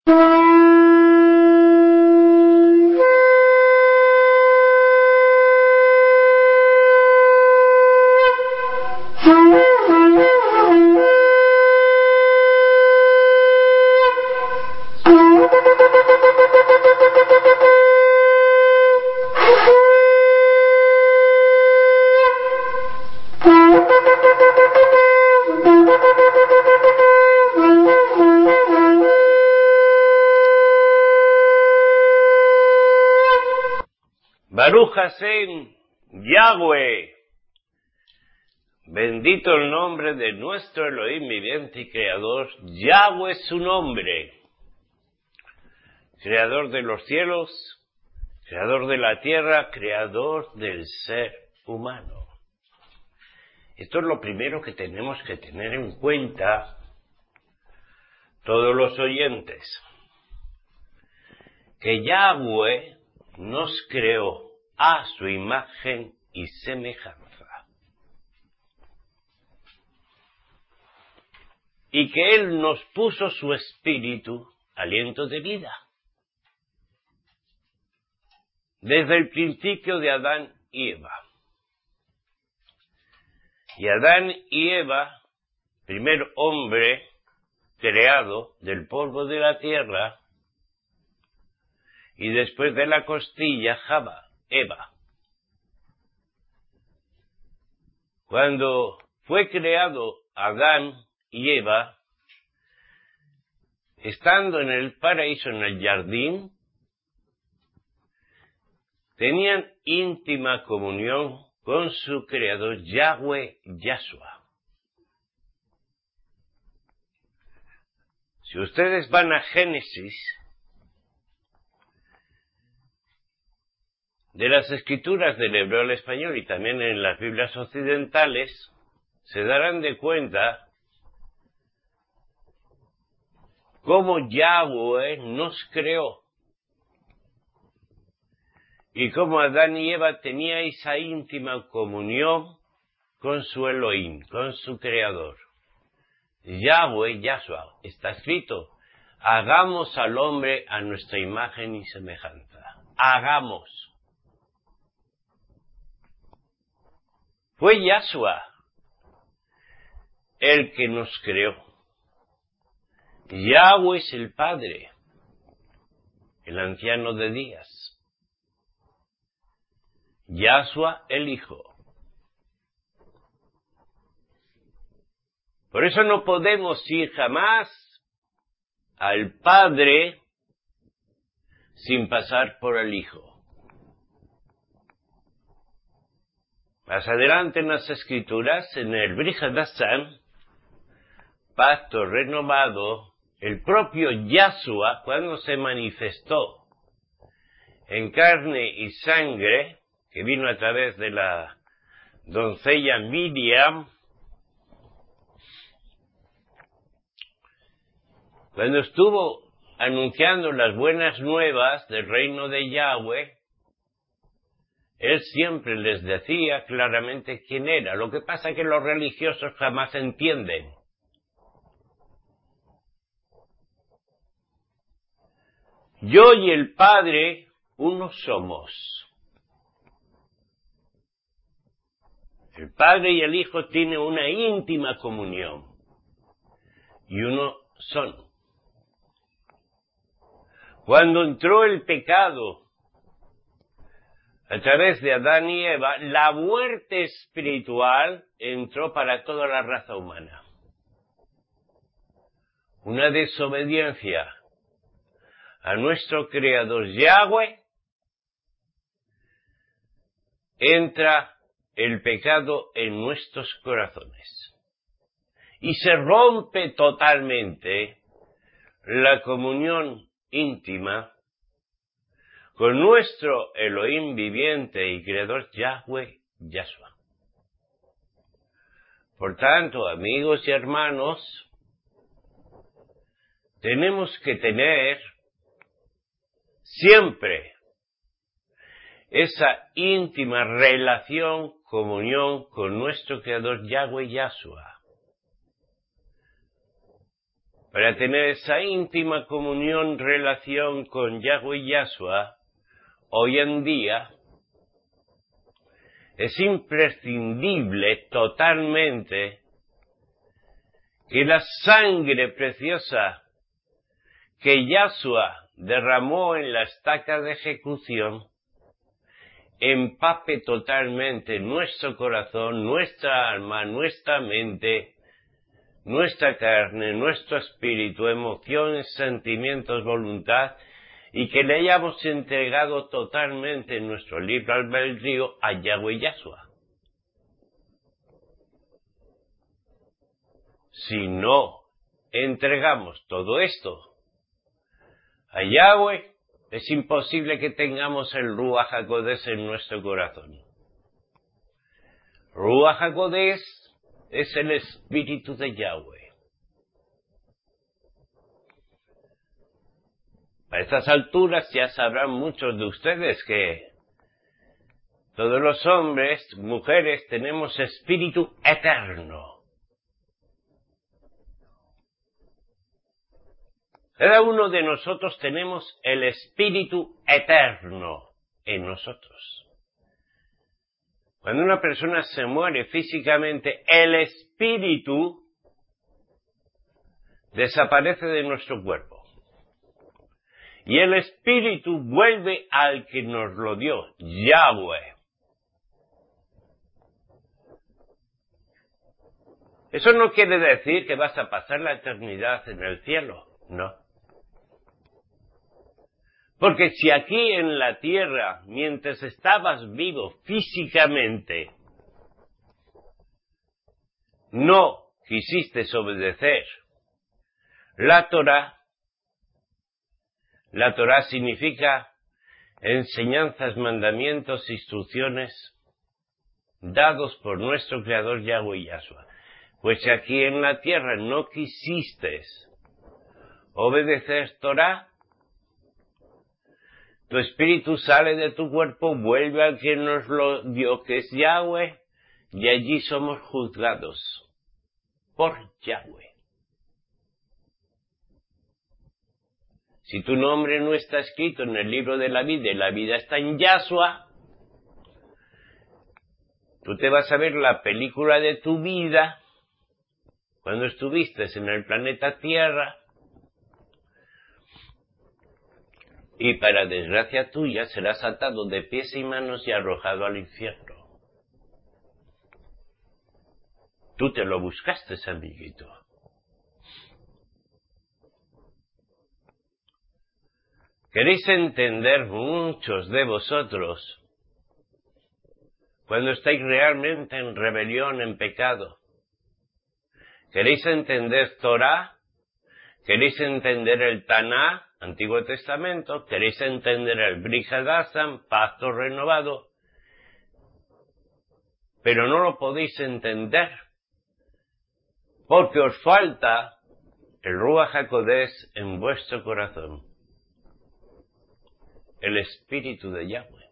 Baruch Hashem, Yahweh, bendito el nombre de nuestro Elohim viviente y creador. Yahweh es su nombre, creador de los cielos, creador de la tierra, creador del ser humano. Esto es lo primero que tenemos que tener en cuenta todos los oyentes, que Yahweh nos creó a su imagen y semejanza, y que Él nos puso su espíritu, aliento de vida, desde el principio de Adán y Eva. Y Adán y Eva, primer hombre creado del polvo de la tierra, y después de la costilla, Eva. Cuando fue creado Adán y Eva, estando en el paraíso, en el jardín, tenían íntima comunión con su creador Yahweh Yahshua. Si ustedes van a Génesis, de las escrituras del hebreo al español y también en las Biblias occidentales, se darán de cuenta cómo Yahweh nos creó y cómo Adán y Eva tenían esa íntima comunión con su Elohim, con su creador. Yahweh Yahshua, está escrito, hagamos al hombre a nuestra imagen y semejanza. Hagamos. Fue Yahshua el que nos creó. Yahweh es el Padre, el anciano de días. Yahshua el Hijo. Por eso no podemos ir jamás al Padre sin pasar por el Hijo. Más adelante en las Escrituras, en el Brit Hadashah, pacto renovado, el propio Yahshua, cuando se manifestó en carne y sangre, que vino a través de la doncella Miriam, cuando estuvo anunciando las buenas nuevas del reino de Yahweh, Él siempre les decía claramente quién era. Lo que pasa es que los religiosos jamás entienden. Yo y el Padre, uno somos. El Padre y el Hijo tienen una íntima comunión. Y uno son. Cuando entró el pecado a través de Adán y Eva, la muerte espiritual entró para toda la raza humana. Una desobediencia a nuestro Creador Yahweh, entra el pecado en nuestros corazones. Y se rompe totalmente la comunión íntima con nuestro Elohim viviente y creador Yahweh Yahshua. Por tanto, amigos y hermanos, tenemos que tener siempre esa íntima relación, comunión con nuestro creador Yahweh Yahshua. Para tener esa íntima comunión, relación con Yahweh y Yahshua, hoy en día, es imprescindible totalmente que la sangre preciosa que Yahshua derramó en la estaca de ejecución empape totalmente nuestro corazón, nuestra alma, nuestra mente, nuestra carne, nuestro espíritu, emociones, sentimientos, voluntad, y que le hayamos entregado totalmente nuestro libre albedrío a Yahweh Yahshua. Si no entregamos todo esto a Yahweh, es imposible que tengamos el Ruach HaKodesh en nuestro corazón. Ruach HaKodesh es el Espíritu de Yahweh. A estas alturas ya sabrán muchos de ustedes que todos los hombres, mujeres, tenemos espíritu eterno. Cada uno de nosotros tenemos el espíritu eterno en nosotros. Cuando una persona se muere físicamente, el espíritu desaparece de nuestro cuerpo. Y el espíritu vuelve al que nos lo dio, Yahweh. Eso no quiere decir que vas a pasar la eternidad en el cielo, no. Porque si aquí en la tierra, mientras estabas vivo físicamente, no quisiste obedecer la Torá significa enseñanzas, mandamientos, instrucciones dados por nuestro Creador Yahweh Yahshua. Pues si aquí en la tierra no quisiste obedecer Torá, tu espíritu sale de tu cuerpo, vuelve al que nos lo dio, que es Yahweh, y allí somos juzgados por Yahweh. Si tu nombre no está escrito en el libro de la vida y la vida está en Yahshua, tú te vas a ver la película de tu vida cuando estuviste en el planeta Tierra, y para desgracia tuya serás atado de pies y manos y arrojado al infierno. Tú te lo buscaste, amiguito. ¿Queréis entender muchos de vosotros cuando estáis realmente en rebelión, en pecado? ¿Queréis entender Torah? ¿Queréis entender el Taná, Antiguo Testamento? ¿Queréis entender el Brit Hadashah, Pacto Renovado? Pero no lo podéis entender porque os falta el Ruach HaKodesh en vuestro corazón, el Espíritu de Yahweh.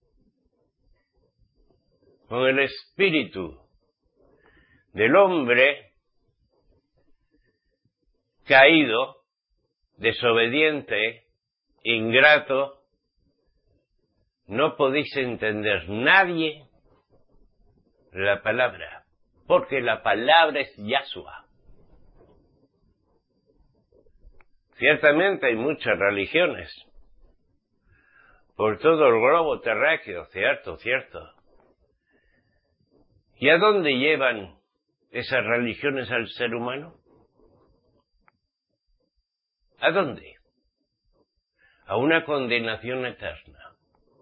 Con el espíritu del hombre caído, desobediente, ingrato, no podéis entender nadie la palabra, porque la palabra es Yahshua. Ciertamente hay muchas religiones por todo el globo terráqueo, cierto. ¿Y a dónde llevan esas religiones al ser humano? ¿A dónde? A una condenación eterna.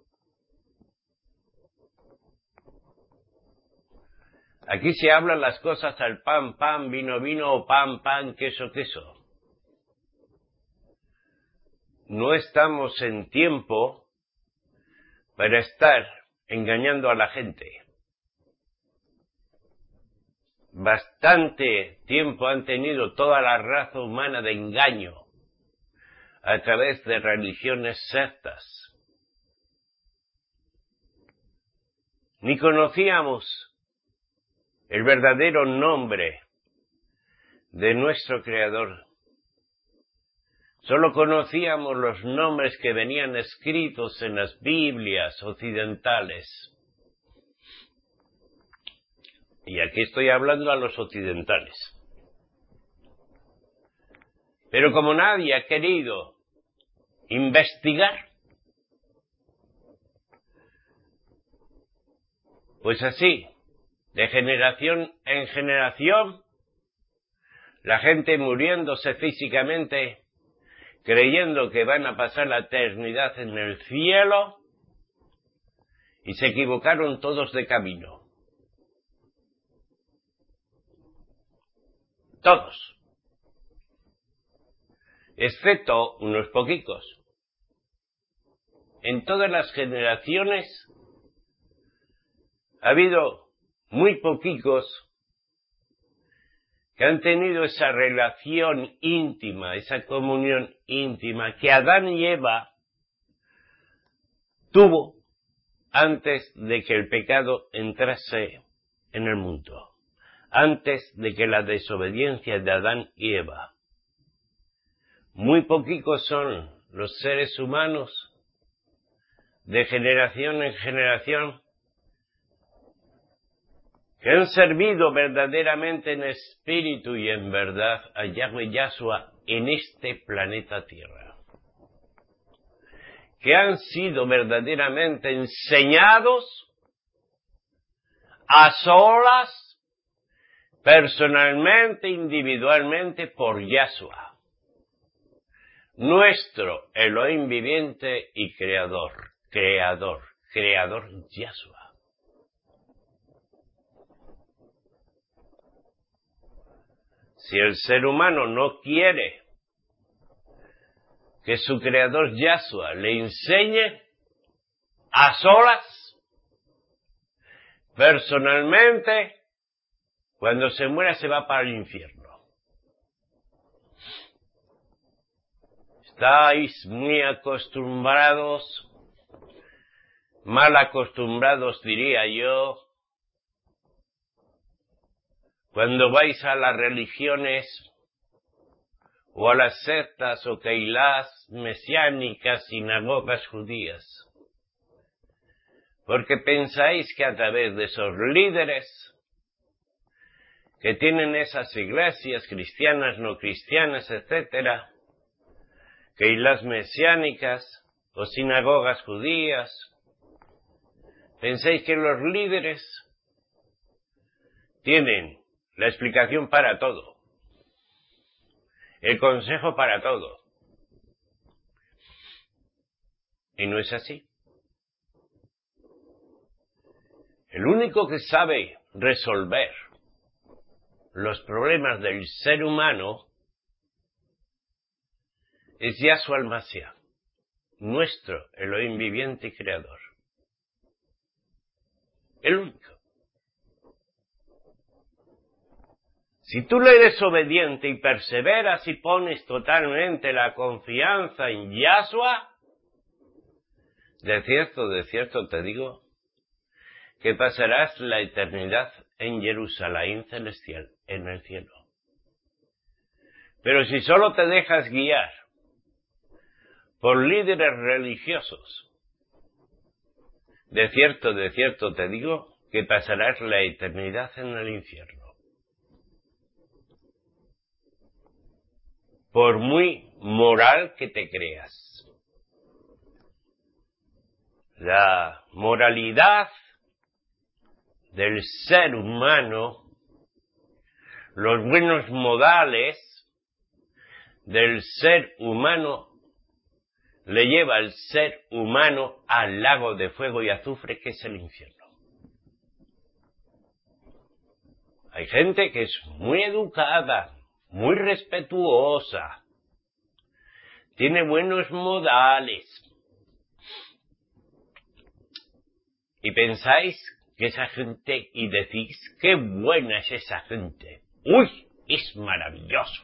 Aquí se hablan las cosas al pan, pan, vino, vino, o pan, pan, queso, queso. No estamos en tiempo para estar engañando a la gente. Bastante tiempo han tenido toda la raza humana de engaño a través de religiones sectas. Ni conocíamos el verdadero nombre de nuestro Creador Solo conocíamos los nombres que venían escritos en las Biblias occidentales. Y aquí estoy hablando a los occidentales. Pero como nadie ha querido investigar, pues así, de generación en generación, la gente muriéndose físicamente, creyendo que van a pasar la eternidad en el cielo, y se equivocaron todos de camino. Todos. Excepto unos poquitos. En todas las generaciones ha habido muy poquitos que han tenido esa relación íntima, esa comunión íntima que Adán y Eva tuvo antes de que el pecado entrase en el mundo, antes de que la desobediencia de Adán y Eva. Muy poquitos son los seres humanos de generación en generación que han servido verdaderamente en espíritu y en verdad a Yahweh Yahshua en este planeta Tierra. Que han sido verdaderamente enseñados a solas, personalmente, individualmente, por Yahshua, nuestro Elohim viviente y creador Yahshua. Si el ser humano no quiere que su creador Yahshua le enseñe a solas, personalmente, cuando se muera se va para el infierno. Estáis muy acostumbrados, mal acostumbrados diría yo, cuando vais a las religiones o a las sectas o keilás mesiánicas, sinagogas judías, porque pensáis que a través de esos líderes que tienen esas iglesias cristianas, no cristianas, etcétera, keilás mesiánicas o sinagogas judías, pensáis que los líderes tienen la explicación para todo, el consejo para todo. Y no es así. El único que sabe resolver los problemas del ser humano es Yahshua el-Mashiach, nuestro Elohim viviente y creador. El único. Si tú le eres obediente y perseveras y pones totalmente la confianza en Yahshua, de cierto te digo, que pasarás la eternidad en Jerusalén celestial, en el cielo. Pero si solo te dejas guiar por líderes religiosos, de cierto te digo, que pasarás la eternidad en el infierno. Por muy moral que te creas. La moralidad del ser humano, los buenos modales del ser humano, le lleva al ser humano al lago de fuego y azufre que es el infierno. Hay gente que es muy educada, muy respetuosa, tiene buenos modales, y pensáis que esa gente, y decís, qué buena es esa gente, ¡uy! Es maravilloso.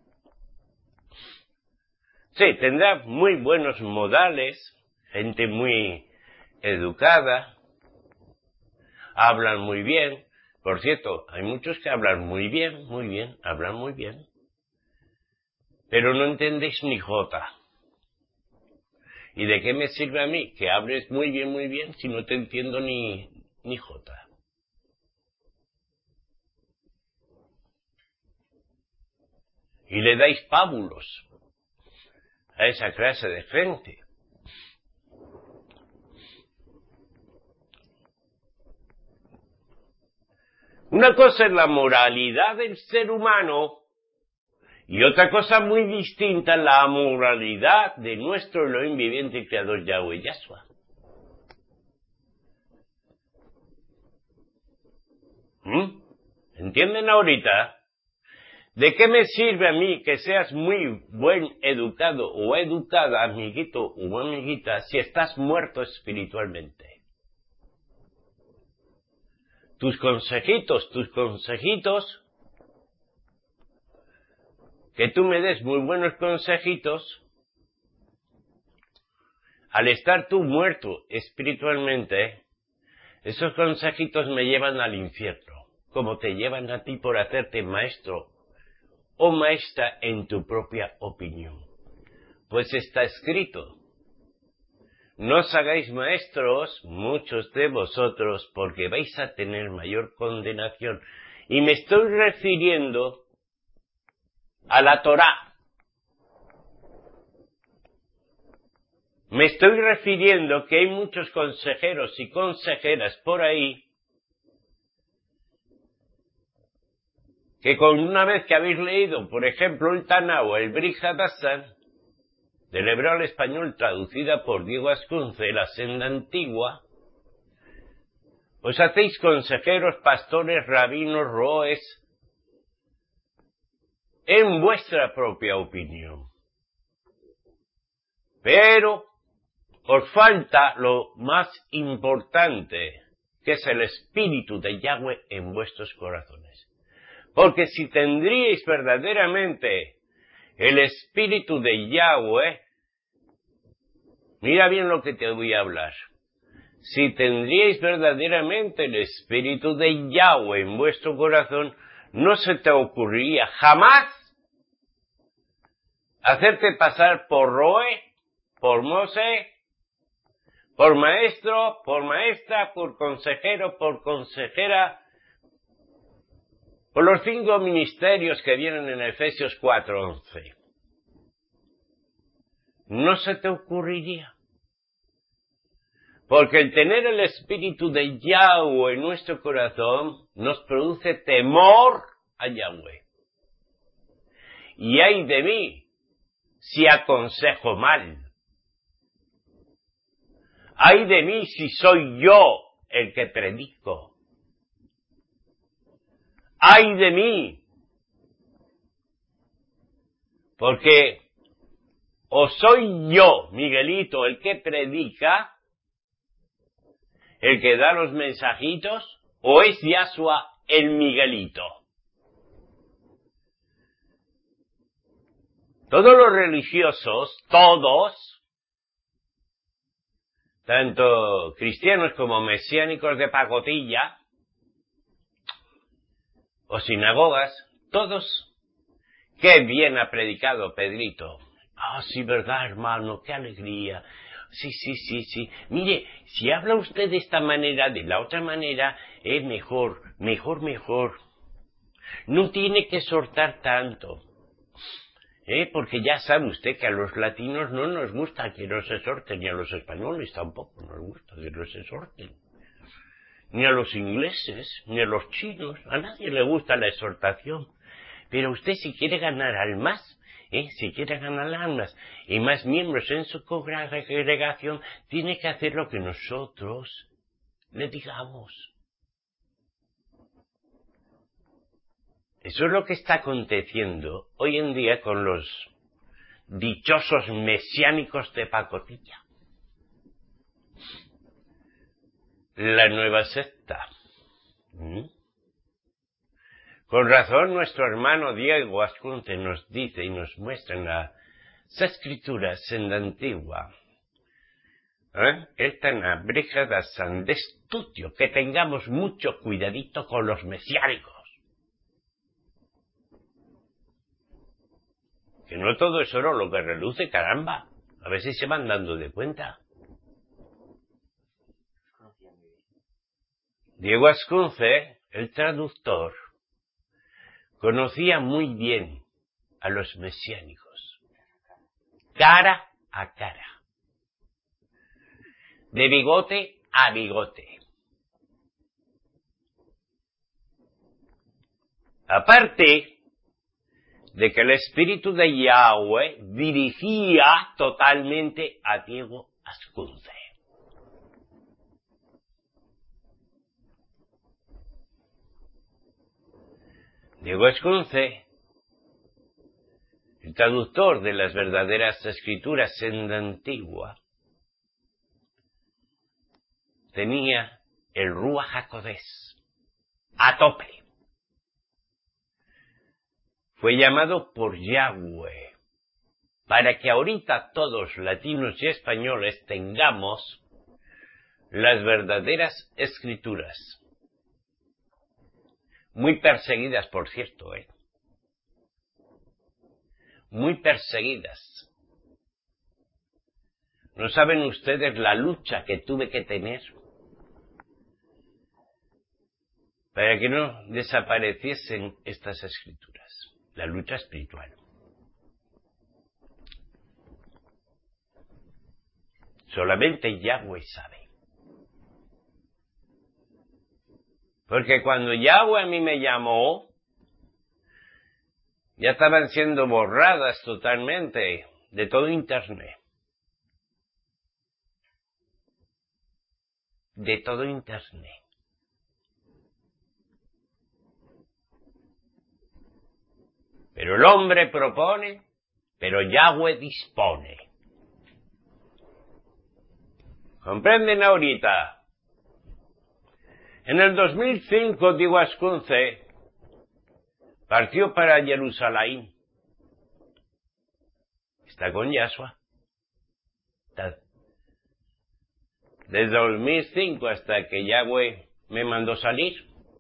Sí, tendrá muy buenos modales, gente muy educada, hablan muy bien. Por cierto, hay muchos que hablan muy bien, hablan muy bien. pero no entendéis ni jota. ¿Y de qué me sirve a mí que hables muy bien, si no te entiendo ni jota? Y le dais pábulos a esa clase de gente. Una cosa es la moralidad del ser humano y otra cosa muy distinta, la moralidad de nuestro Elohim viviente y creador Yahweh Yahshua. ¿Entienden ahorita? ¿De qué me sirve a mí que seas muy buen educado o educada, amiguito o amiguita, si estás muerto espiritualmente? Tus consejitos, que tú me des muy buenos consejitos, al estar tú muerto espiritualmente, esos consejitos me llevan al infierno, como te llevan a ti por hacerte maestro o maestra en tu propia opinión. Pues está escrito, no os hagáis maestros muchos de vosotros porque vais a tener mayor condenación. Y me estoy refiriendo a la Torá. Me estoy refiriendo que hay muchos consejeros y consejeras por ahí que con una vez que habéis leído, por ejemplo, el Taná o el Brit Hadashah, del hebreo al español traducida por Diego Ascunce, la senda antigua, os hacéis consejeros, pastores, rabinos, roes, en vuestra propia opinión. Pero os falta lo más importante, que es el espíritu de Yahweh en vuestros corazones. Porque si tendríais verdaderamente el espíritu de Yahweh, mira bien lo que te voy a hablar. Si tendríais verdaderamente el espíritu de Yahweh en vuestro corazón, no se te ocurriría jamás hacerte pasar por roe, por mose, por maestro, por maestra, por consejero, por consejera, por los 5 ministerios que vienen en Efesios 4:11. No se te ocurriría. Porque el tener el espíritu de Yahweh en nuestro corazón nos produce temor a Yahweh. Y ay de mí si aconsejo mal. Ay de mí si soy yo el que predico. Ay de mí. Porque o soy yo, Miguelito, el que predica, el que da los mensajitos, o es Yahshua el Miguelito. Todos los religiosos, todos, tanto cristianos como mesiánicos de pacotilla, o sinagogas, todos, qué bien ha predicado Pedrito. Ah, sí, verdad, hermano, qué alegría. Sí. Mire, si habla usted de esta manera, de la otra manera, es mejor. No tiene que exhortar tanto. Porque ya sabe usted que a los latinos no nos gusta que nos exhorten, ni a los españoles tampoco nos gusta que nos exhorten. Ni a los ingleses, ni a los chinos, a nadie le gusta la exhortación. Pero usted si quiere ganar almas, si quiere ganar almas y más miembros en su congregación, tiene que hacer lo que nosotros le digamos. Eso es lo que está aconteciendo hoy en día con los dichosos mesiánicos de pacotilla. La nueva secta. Con razón nuestro hermano Diego Ascunce nos dice y nos muestra en las escrituras en la antigua, el Taná, Brit Hadashah, de estudio, que tengamos mucho cuidadito con los mesiánicos. Que no todo es oro lo que reluce, caramba. A ver si se van dando de cuenta. Diego Ascunce, el traductor, conocía muy bien a los mesiánicos, cara a cara, de bigote a bigote. Aparte de que el espíritu de Yahweh dirigía totalmente a Diego Ascunce. Diego Ascunce, el traductor de las verdaderas escrituras en la antigua, tenía el Ruach HaKodesh a tope. Fue llamado por Yahweh para que ahorita todos, latinos y españoles, tengamos las verdaderas escrituras. Muy perseguidas, por cierto, muy perseguidas. ¿No saben ustedes la lucha que tuve que tener para que no desapareciesen estas escrituras? La lucha espiritual. Solamente Yahweh sabe. Porque cuando Yahweh a mí me llamó, ya estaban siendo borradas totalmente de todo Internet. De todo Internet. Pero el hombre propone, pero Yahweh dispone. ¿Comprenden ahorita? En el 2005, Diego Ascunce partió para Jerusalén. Está con Yahshua. Desde 2005 hasta que Yahweh me mandó salir.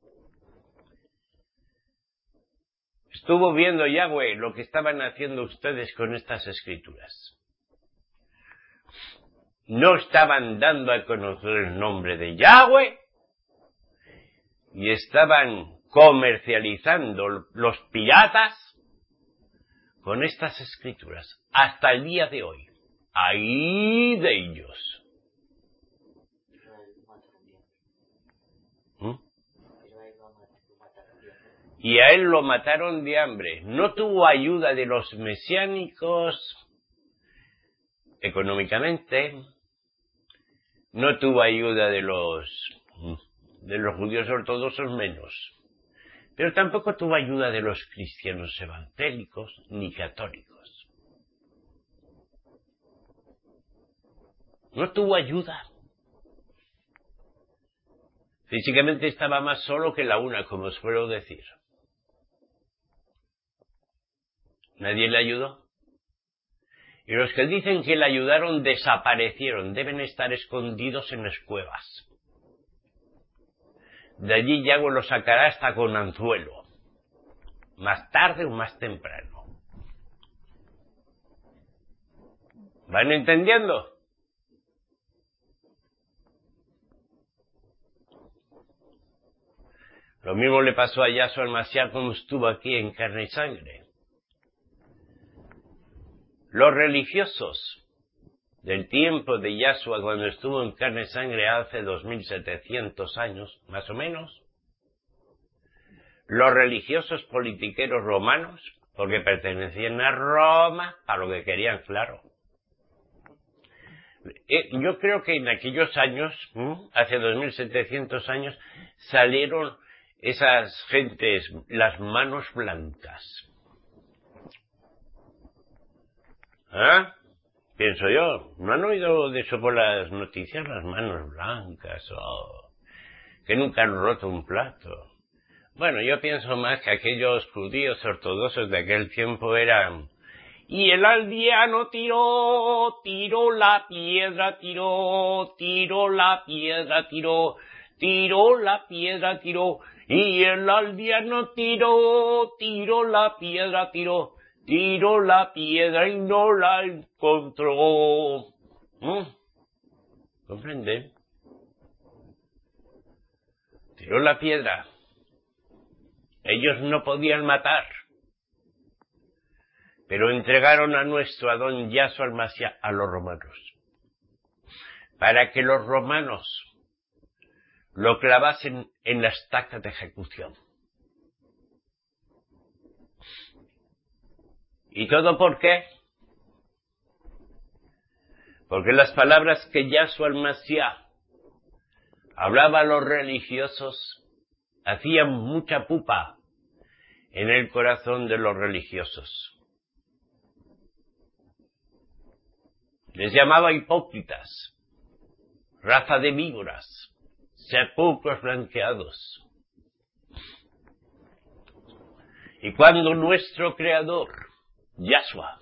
Estuvo viendo Yahweh lo que estaban haciendo ustedes con estas escrituras. No estaban dando a conocer el nombre de Yahweh y estaban comercializando los piratas con estas escrituras hasta el día de hoy. ¡Ay de ellos! Y a él lo mataron de hambre. No tuvo ayuda de los mesiánicos económicamente, no tuvo ayuda de los judíos ortodoxos menos, pero tampoco tuvo ayuda de los cristianos evangélicos ni católicos. No tuvo ayuda. Físicamente estaba más solo que la una, como os suelo decir. Nadie le ayudó. Y los que dicen que le ayudaron desaparecieron, deben estar escondidos en las cuevas. De allí Yahweh los sacará hasta con anzuelo, más tarde o más temprano. ¿Van entendiendo? Lo mismo le pasó a Yahshua al-Mashiach cuando estuvo aquí en carne y sangre. Los religiosos del tiempo de Yahshua cuando estuvo en carne y sangre hace 2700 años, más o menos, los religiosos politiqueros romanos, porque pertenecían a Roma, para lo que querían, claro. Yo creo que en aquellos años, hace 2700 años, salieron esas gentes, las manos blancas. ¿Ah? Pienso yo, ¿no han oído de eso por las noticias? Las manos blancas, que nunca han roto un plato. Bueno, yo pienso más que aquellos judíos ortodoxos de aquel tiempo eran... Y el aldeano tiró la piedra, tiró la piedra, tiró la piedra, y el aldeano tiró la piedra, tiró la piedra y no la encontró. ¿Comprenden? Tiró la piedra. Ellos no podían matar, pero entregaron a nuestro Adón Yahshua al-Mashiach a los romanos, para que los romanos lo clavasen en la estaca de ejecución. ¿Y todo por qué? Porque las palabras que Yahshua al-Mashiach hablaba a los religiosos hacían mucha pupa en el corazón de los religiosos. Les llamaba hipócritas, raza de víboras, sepulcros blanqueados. Y cuando nuestro Creador, Yahshua,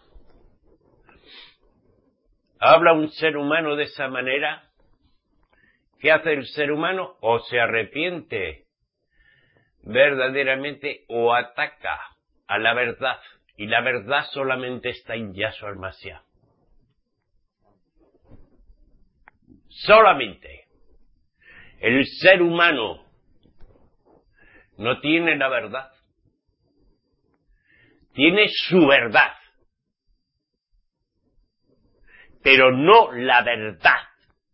habla a un ser humano de esa manera, ¿qué hace el ser humano? O se arrepiente verdaderamente o ataca a la verdad. Y la verdad solamente está en Yahshua al-Mashiach. Solamente. El ser humano no tiene la verdad. Tiene su verdad. Pero no la verdad.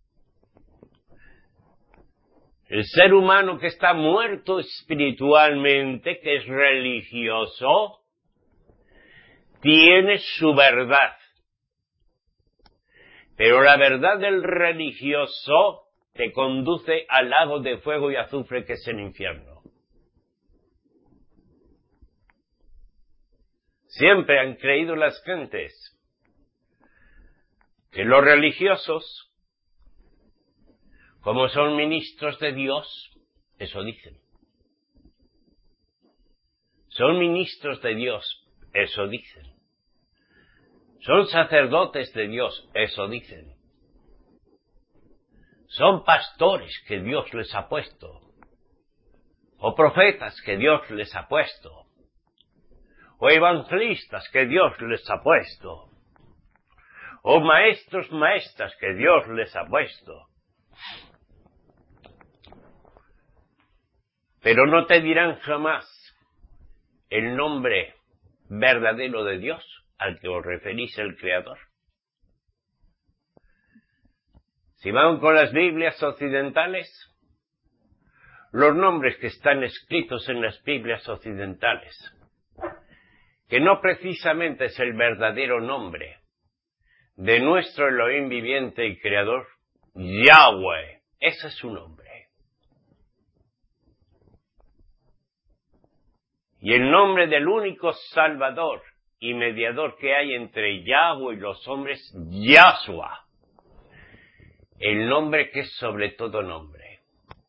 El ser humano que está muerto espiritualmente, que es religioso, tiene su verdad. Pero la verdad del religioso te conduce al lago de fuego y azufre que es el infierno. Siempre han creído las gentes que los religiosos, como son ministros de Dios, eso dicen. Son ministros de Dios, eso dicen. Son sacerdotes de Dios, eso dicen. Son pastores que Dios les ha puesto. O profetas que Dios les ha puesto. O evangelistas que Dios les ha puesto. O maestros, maestras que Dios les ha puesto. Pero no te dirán jamás el nombre verdadero de Dios al que os referís, el Creador. Si van con las Biblias occidentales, los nombres que están escritos en las Biblias occidentales, que no precisamente es el verdadero nombre de nuestro Elohim viviente y Creador, Yahweh, ese es su nombre. Y el nombre del único Salvador y mediador que hay entre Yahweh y los hombres, Yahshua. El nombre que es sobre todo nombre.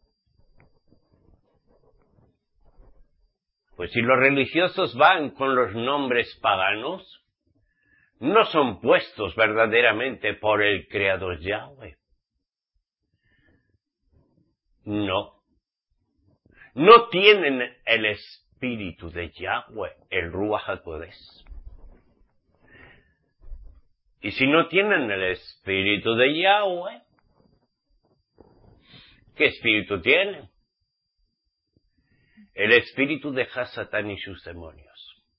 Pues si los religiosos van con los nombres paganos, no son puestos verdaderamente por el Creador Yahweh. No. No tienen el espíritu de Yahweh, el Ruach HaKodesh. Y si no tienen el espíritu de Yahweh, ¿qué espíritu tienen? El espíritu de Hasatán y sus demonios.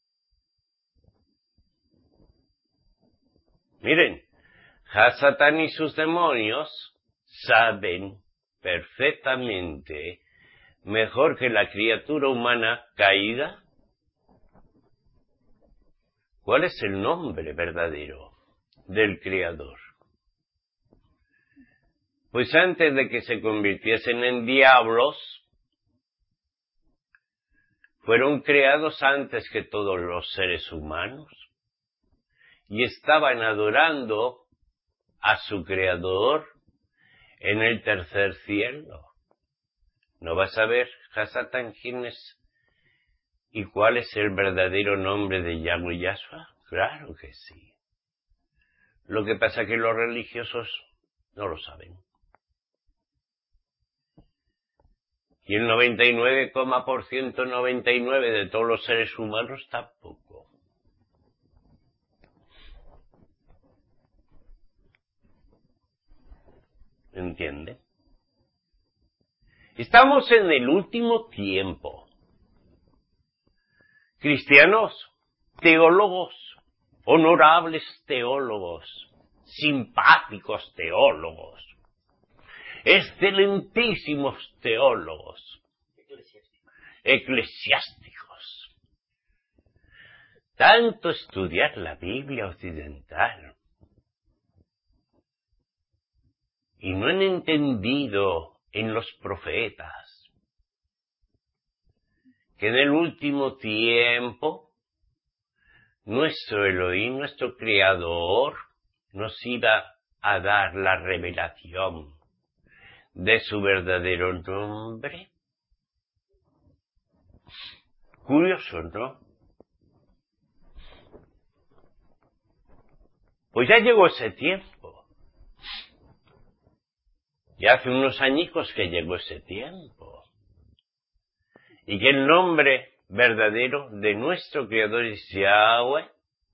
Miren, Hasatán y sus demonios saben perfectamente, mejor que la criatura humana caída, cuál es el nombre verdadero del Creador. Pues antes de que se convirtiesen en diablos, fueron creados antes que todos los seres humanos y estaban adorando a su Creador en el tercer cielo. ¿No vas a ver, Hasatán, quién es y cuál es el verdadero nombre de Yahweh Yahshua? Claro que sí. Lo que pasa es que los religiosos no lo saben. Y el 99,99 de todos los seres humanos tampoco. ¿Entiende? Estamos en el último tiempo. Cristianos, teólogos, honorables teólogos, simpáticos teólogos, excelentísimos teólogos, eclesiásticos. Tanto estudiar la Biblia occidental y no han entendido en los profetas que en el último tiempo nuestro Elohim, nuestro Creador, nos iba a dar la revelación de su verdadero nombre. Curioso, ¿no? Pues ya llegó ese tiempo. Ya hace unos añicos que llegó ese tiempo. Y que el nombre verdadero de nuestro Creador es Yahweh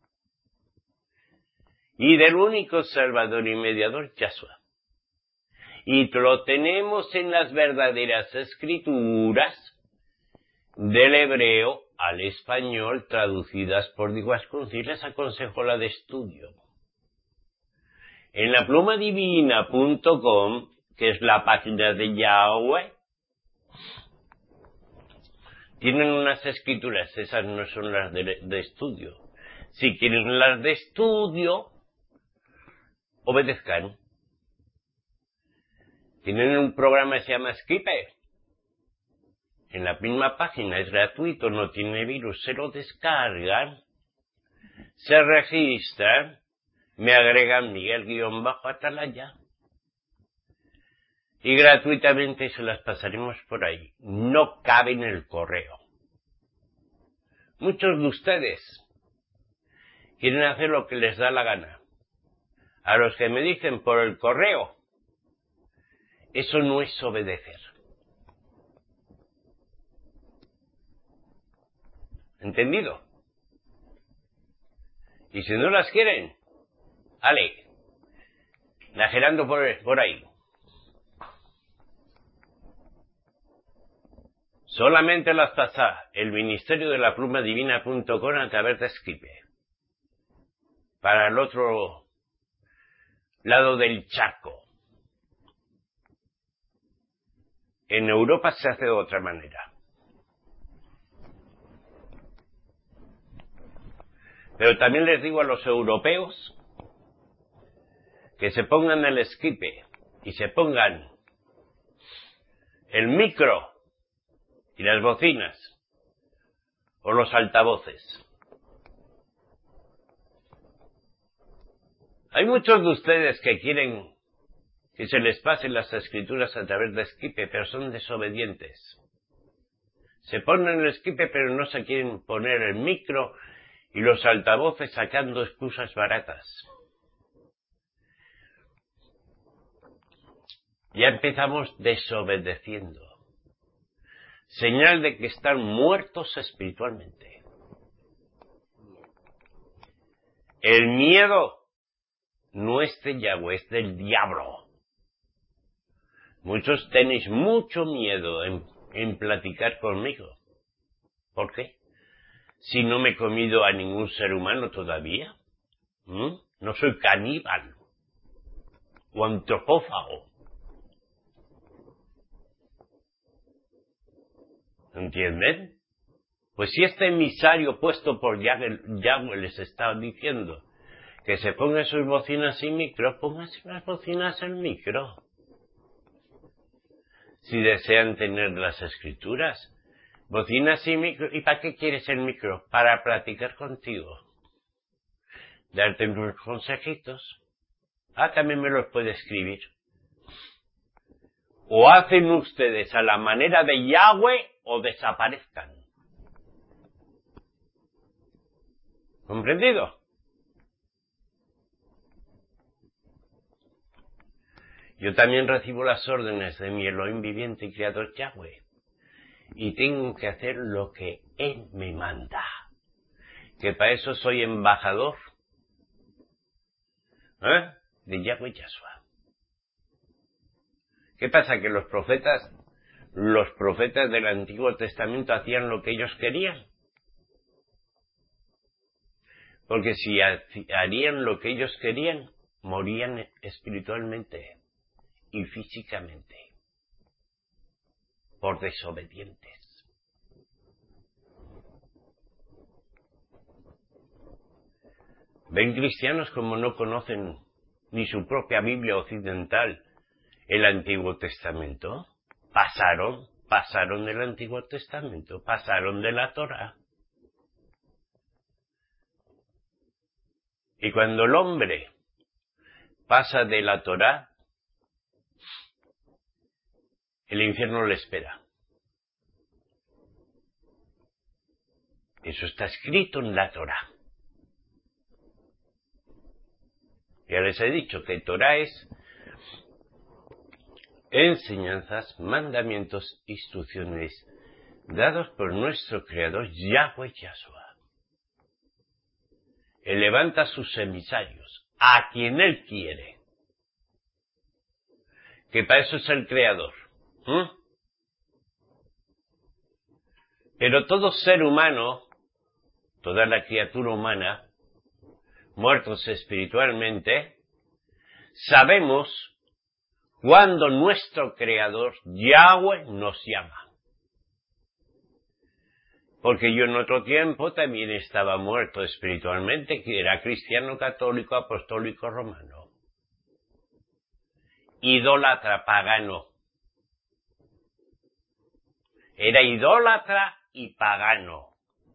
y del único Salvador y Mediador, Yahshua. Y lo tenemos en las verdaderas escrituras del hebreo al español traducidas por Diguascunzi. Les aconsejo la de estudio. En la plumadivina.com, que es la página de Yahweh, tienen unas escrituras, esas no son las de estudio. Si quieren las de estudio, obedezcan. Tienen un programa que se llama Skype. En la misma página, es gratuito, no tiene virus, se lo descargan, se registran, me agregan Miguel-Atalaya y gratuitamente se las pasaremos por ahí. No cabe en el correo. Muchos de ustedes quieren hacer lo que les da la gana. A los que me dicen por el correo, eso no es obedecer. ¿Entendido? Y si no las quieren, ale, najerando por ahí. Solamente las pasa el Ministerio de la Plumadivina.com a través de Skype. Para el otro lado del charco. En Europa se hace de otra manera. Pero también les digo a los europeos que se pongan el Skype y se pongan el micro y las bocinas o los altavoces. Hay muchos de ustedes que quieren que se les pasen las escrituras a través de Skype, pero son desobedientes. Se ponen el Skype, pero no se quieren poner el micro y los altavoces sacando excusas baratas. Ya empezamos desobedeciendo. Señal de que están muertos espiritualmente. El miedo no es de Yahweh, es del diablo. Muchos tenéis mucho miedo en platicar conmigo. ¿Por qué? Si no me he comido a ningún ser humano todavía. No soy caníbal o antropófago. ¿Entienden? Pues si este emisario puesto por Yahweh les está diciendo que se pongan sus bocinas sin micro, pónganse las bocinas en micro. Si desean tener las escrituras, bocinas sin micro. ¿Y para qué quieres el micro? Para platicar contigo. Darte unos consejitos. También me los puede escribir. O hacen ustedes a la manera de Yahweh o desaparezcan. ¿Comprendido? Yo también recibo las órdenes de mi Elohim viviente y creador Yahweh. Y tengo que hacer lo que Él me manda. Que para eso soy embajador de Yahweh Yahshua. ¿Qué pasa? Que los profetas del Antiguo Testamento hacían lo que ellos querían. Porque si harían lo que ellos querían, morían espiritualmente y físicamente por desobedientes. ¿Ven cristianos como no conocen ni su propia Biblia occidental, el Antiguo Testamento? Pasaron del Antiguo Testamento, pasaron de la Torá. Y cuando el hombre pasa de la Torá, el infierno le espera. Eso está escrito en la Torá. Ya les he dicho que Torá es enseñanzas, mandamientos, instrucciones dados por nuestro Creador Yahweh Yahshua. Él levanta a sus emisarios, a quien Él quiere. Que para eso es el Creador. Pero todo ser humano, toda la criatura humana, muertos espiritualmente, sabemos cuando nuestro Creador, Yahweh, nos llama. Porque yo en otro tiempo también estaba muerto espiritualmente, que era cristiano, católico, apostólico, romano. Idólatra, pagano. Era idólatra y pagano.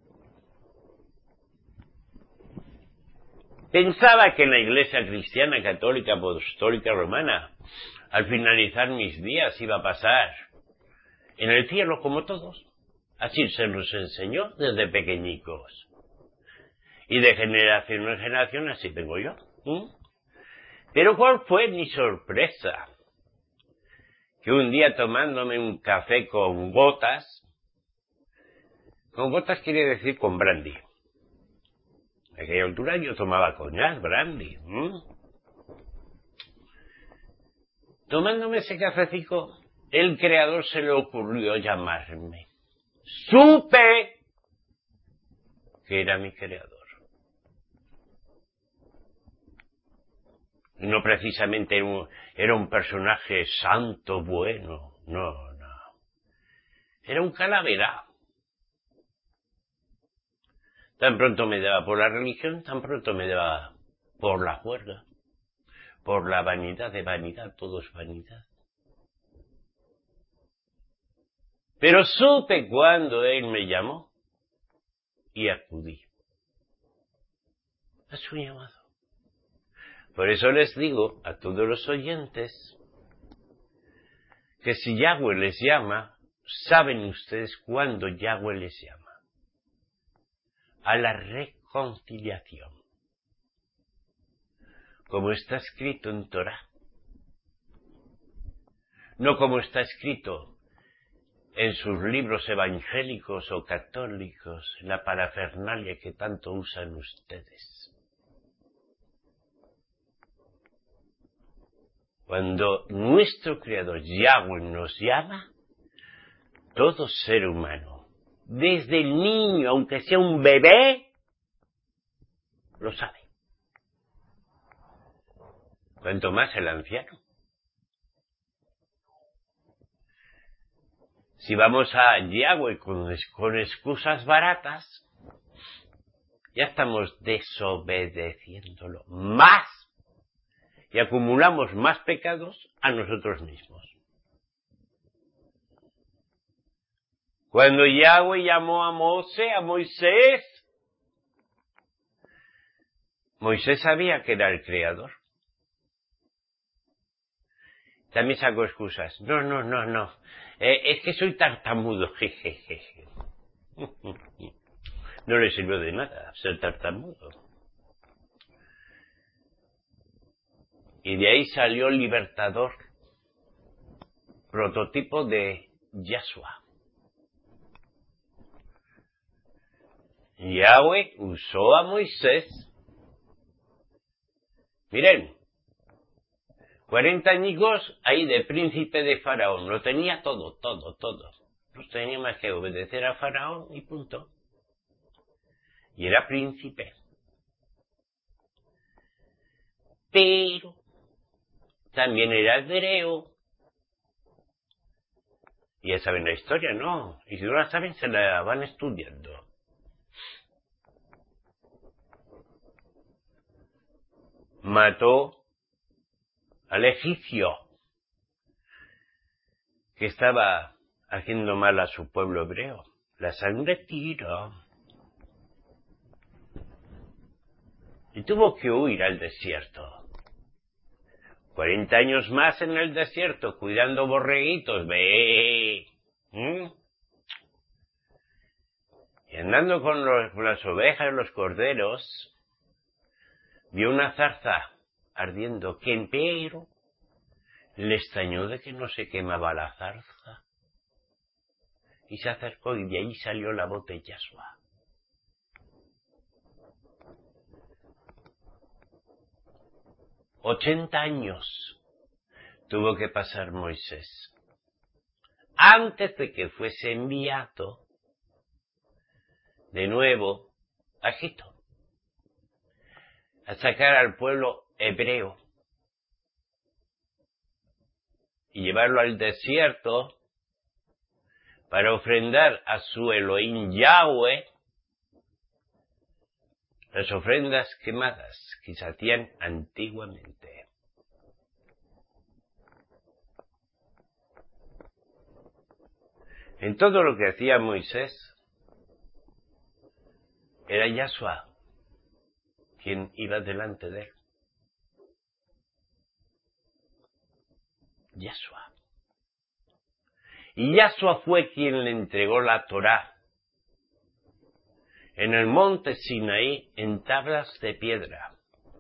Pensaba que en la iglesia cristiana, católica, apostólica, romana, al finalizar mis días iba a pasar en el cielo como todos. Así se nos enseñó desde pequeñicos. Y de generación en generación así tengo yo. Pero ¿cuál fue mi sorpresa? Que un día tomándome un café con gotas quiere decir con brandy. A aquella altura yo tomaba coñac, brandy. Tomándome ese cafecito, el Creador se le ocurrió llamarme. Supe que era mi Creador. No precisamente era un personaje santo, bueno, no. Era un calavera. Tan pronto me daba por la religión, tan pronto me daba por la juerga, por la vanidad de vanidad, todo es vanidad. Pero supe cuando Él me llamó y acudí a su llamado. Por eso les digo a todos los oyentes que si Yahweh les llama, saben ustedes cuándo Yahweh les llama. A la reconciliación. Como está escrito en Torá. No como está escrito en sus libros evangélicos o católicos, la parafernalia que tanto usan ustedes. Cuando nuestro Creador Yahweh nos llama, todo ser humano, desde el niño, aunque sea un bebé, lo sabe. Cuanto más el anciano. Si vamos a Yahweh con excusas baratas, ya estamos desobedeciéndolo más y acumulamos más pecados a nosotros mismos. Cuando Yahweh llamó a Moisés, Moisés sabía que era el Creador. También sacó excusas. No. Es que soy tartamudo. Jejeje. No le sirvió de nada ser tartamudo. Y de ahí salió el libertador, prototipo de Yahshua. Yahweh usó a Moisés. Miren, 40 añicos ahí de príncipe de Faraón. Lo tenía todo. No tenía más que obedecer a Faraón y punto. Y era príncipe. Pero también era hebreo. Y ya saben la historia, ¿no? Y si no la saben, se la van estudiando. Mató al egipcio que estaba haciendo mal a su pueblo hebreo. La sangre tira. Y tuvo que huir al desierto. 40 años más en el desierto, cuidando borreguitos, ve. Y andando con las ovejas y los corderos, vio una zarza ardiendo, que empero le extrañó de que no se quemaba la zarza. Y se acercó y de ahí salió la voz de Yahshua. «80 años tuvo que pasar Moisés antes de que fuese enviado de nuevo a Egipto a sacar al pueblo hebreo y llevarlo al desierto para ofrendar a su Elohim Yahweh las ofrendas quemadas que se hacían antiguamente. En todo lo que hacía Moisés, era Yahshua quien iba delante de él. Yahshua. Y Yahshua fue quien le entregó la Torá en el monte Sinaí en tablas de piedra.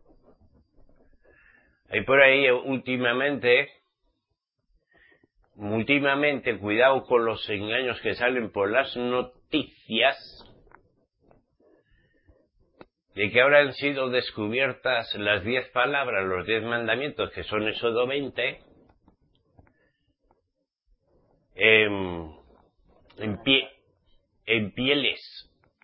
Hay por ahí últimamente, cuidado con los engaños que salen por las noticias, de que ahora han sido descubiertas las 10 palabras, los 10 mandamientos, que son Éxodo 20, en pieles,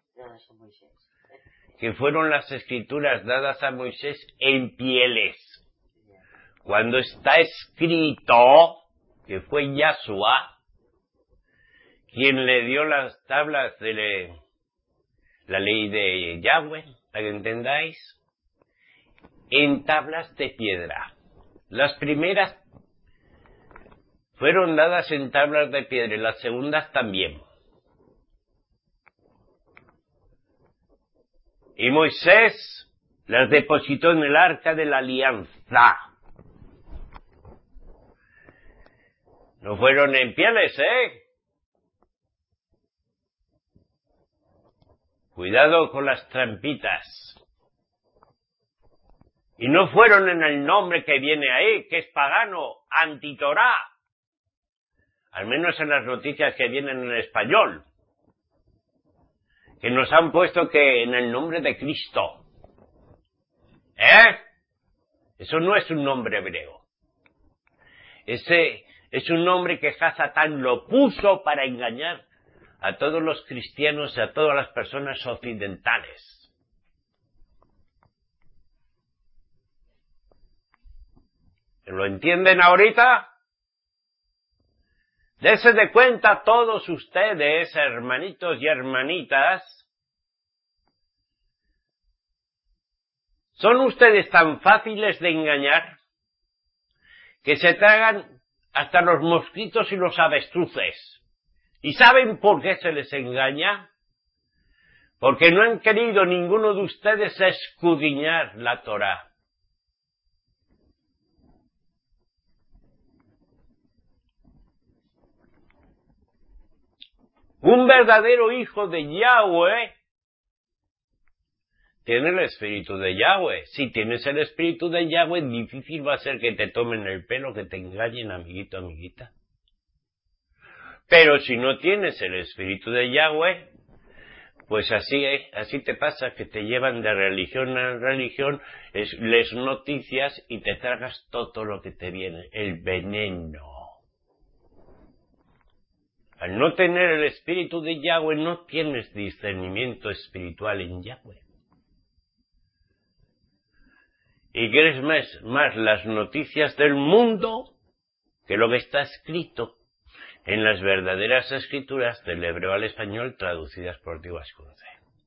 que fueron las escrituras dadas a Moisés en pieles, cuando está escrito que fue Yahshua quien le dio las tablas de la ley de Yahweh, para que entendáis, en tablas de piedra. Las primeras fueron dadas en tablas de piedra y las segundas también. Y Moisés las depositó en el arca de la alianza. No fueron en pieles, Cuidado con las trampitas. Y no fueron en el nombre que viene ahí, que es pagano, antitorá. Al menos en las noticias que vienen en español. Que nos han puesto que en el nombre de Cristo. Eso no es un nombre hebreo. Ese es un nombre que Hasatán lo puso para engañar a todos los cristianos y a todas las personas occidentales. ¿Lo entienden ahorita? Dense de cuenta todos ustedes, hermanitos y hermanitas. ¿Son ustedes tan fáciles de engañar que se tragan hasta los mosquitos y los avestruces? ¿Y saben por qué se les engaña? Porque no han querido ninguno de ustedes escudriñar la Torá. Un verdadero hijo de Yahweh tiene el espíritu de Yahweh. Si tienes el espíritu de Yahweh, difícil va a ser que te tomen el pelo, que te engañen, amiguito, amiguita. Pero si no tienes el espíritu de Yahweh, Pues así te pasa, que te llevan de religión a religión, les noticias y te tragas todo lo que te viene, el veneno. Al no tener el espíritu de Yahweh, no tienes discernimiento espiritual en Yahweh. Y crees más las noticias del mundo que lo que está escrito en las verdaderas escrituras del hebreo al español traducidas por Diego Ascunce.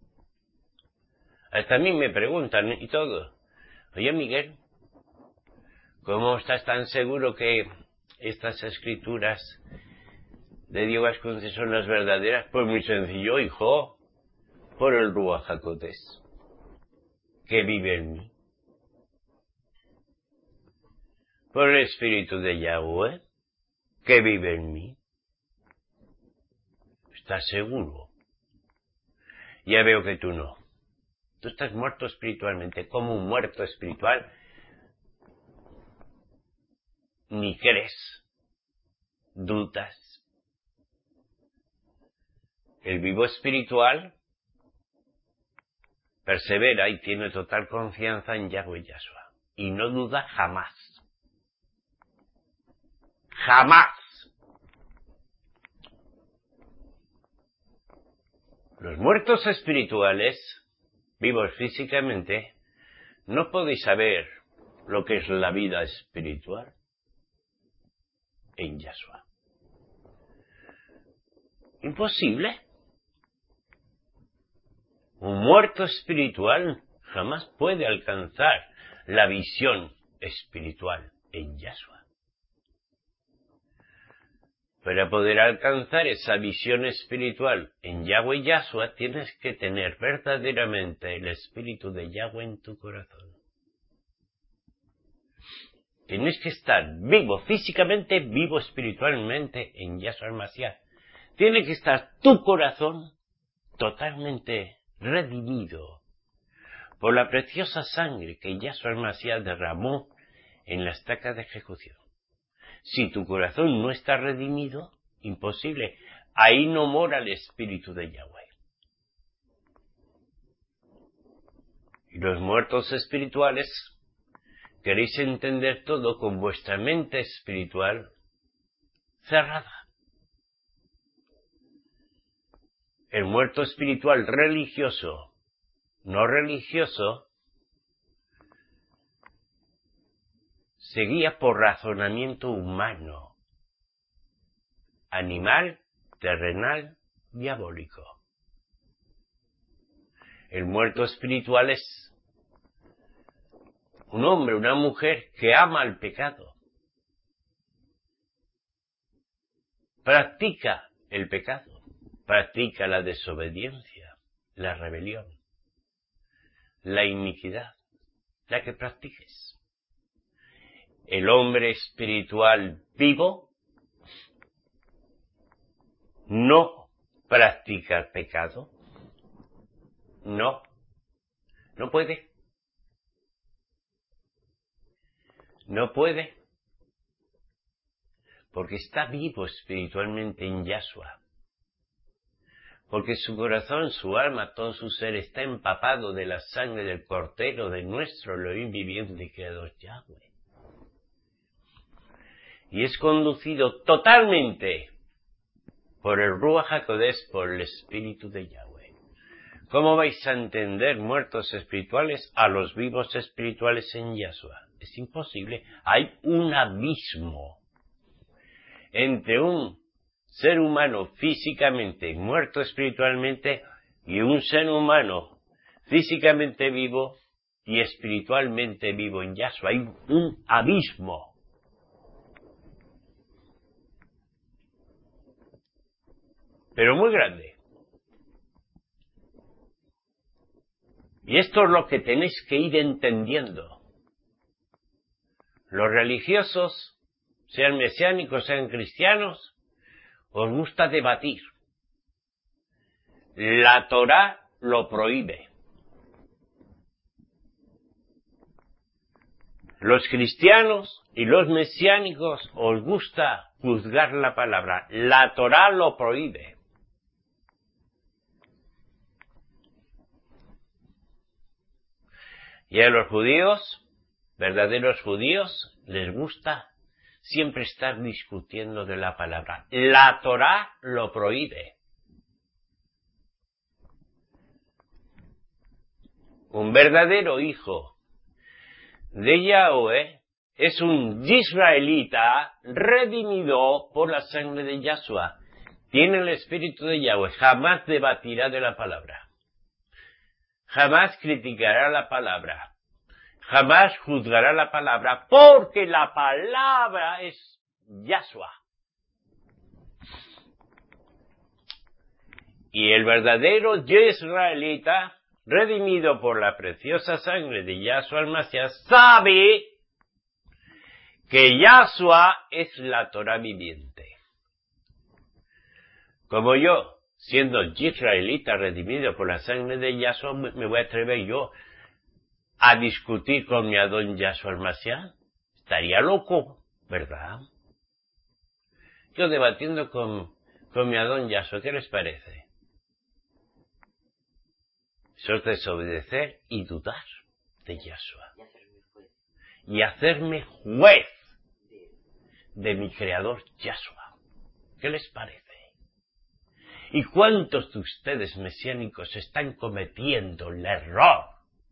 Hasta a mí me preguntan y todo. Oye, Miguel, ¿cómo estás tan seguro que estas escrituras de Diego Ascunce son las verdaderas? Pues muy sencillo, hijo, por el Ruach HaKodesh, que vive en mí. Por el Espíritu de Yahweh, que vive en mí. ¿Estás seguro? Ya veo que tú no. Tú estás muerto espiritualmente, como un muerto espiritual. Ni crees. Dudas. El vivo espiritual persevera y tiene total confianza en Yahweh Yahshua. Y no duda jamás. ¡Jamás! Los muertos espirituales, vivos físicamente, no podéis saber lo que es la vida espiritual en Yahshua. Imposible. Un muerto espiritual jamás puede alcanzar la visión espiritual en Yahshua. Para poder alcanzar esa visión espiritual en Yahweh Yahshua, tienes que tener verdaderamente el Espíritu de Yahweh en tu corazón. Tienes que estar vivo físicamente, vivo espiritualmente en Yahshua Mashiach. Tiene que estar tu corazón totalmente redimido por la preciosa sangre que Yahshua Mashiach derramó en la estaca de ejecución. Si tu corazón no está redimido, imposible. Ahí no mora el Espíritu de Yahweh. Y los muertos espirituales, queréis entender todo con vuestra mente espiritual cerrada. El muerto espiritual religioso, no religioso, se guía por razonamiento humano, animal, terrenal, diabólico. El muerto espiritual es un hombre, una mujer que ama el pecado. Practica el pecado, practica la desobediencia, la rebelión, la iniquidad, la que practiques. El hombre espiritual vivo no practica el pecado. No puede. No puede. Porque está vivo espiritualmente en Yahshua. Porque su corazón, su alma, todo su ser está empapado de la sangre del Cordero de nuestro Elohim viviente y creador Yahweh. Y es conducido totalmente por el Ruach HaKodesh, por el Espíritu de Yahweh. ¿Cómo vais a entender muertos espirituales a los vivos espirituales en Yahshua? Es imposible. Hay un abismo entre un ser humano físicamente muerto espiritualmente y un ser humano físicamente vivo y espiritualmente vivo en Yahshua. Hay un abismo. Pero muy grande. Y esto es lo que tenéis que ir entendiendo. Los religiosos, sean mesiánicos, sean cristianos, os gusta debatir. La Torá lo prohíbe. Los cristianos y los mesiánicos os gusta juzgar la palabra. La Torá lo prohíbe. Y a los judíos, verdaderos judíos, les gusta siempre estar discutiendo de la palabra. La Torá lo prohíbe. Un verdadero hijo de Yahweh es un israelita redimido por la sangre de Yahshua. Tiene el espíritu de Yahweh, jamás debatirá de la palabra. Jamás criticará la palabra. Jamás juzgará la palabra, porque la palabra es Yahshua. Y el verdadero israelita, redimido por la preciosa sangre de Yahshua el Mesías, sabe que Yahshua es la Torá viviente. Como yo, siendo israelita redimido por la sangre de Yahshua, me voy a atrever yo a discutir con mi Adón Yahshua el Mesías. Estaría loco, ¿verdad? Yo debatiendo con mi Adón Yahshua, ¿qué les parece? Eso es desobedecer y dudar de Yahshua. Y hacerme juez de mi Creador Yahshua. ¿Qué les parece? ¿Y cuántos de ustedes mesiánicos están cometiendo el error,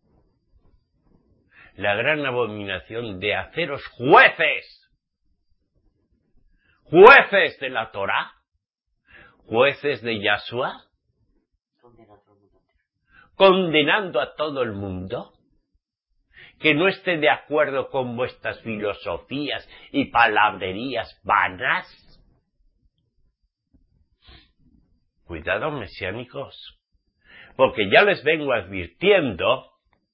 la gran abominación de haceros jueces? Jueces de la Torá, jueces de Yahshua, condenando a todo el mundo que no esté de acuerdo con vuestras filosofías y palabrerías vanas. Cuidado, mesiánicos, porque ya les vengo advirtiendo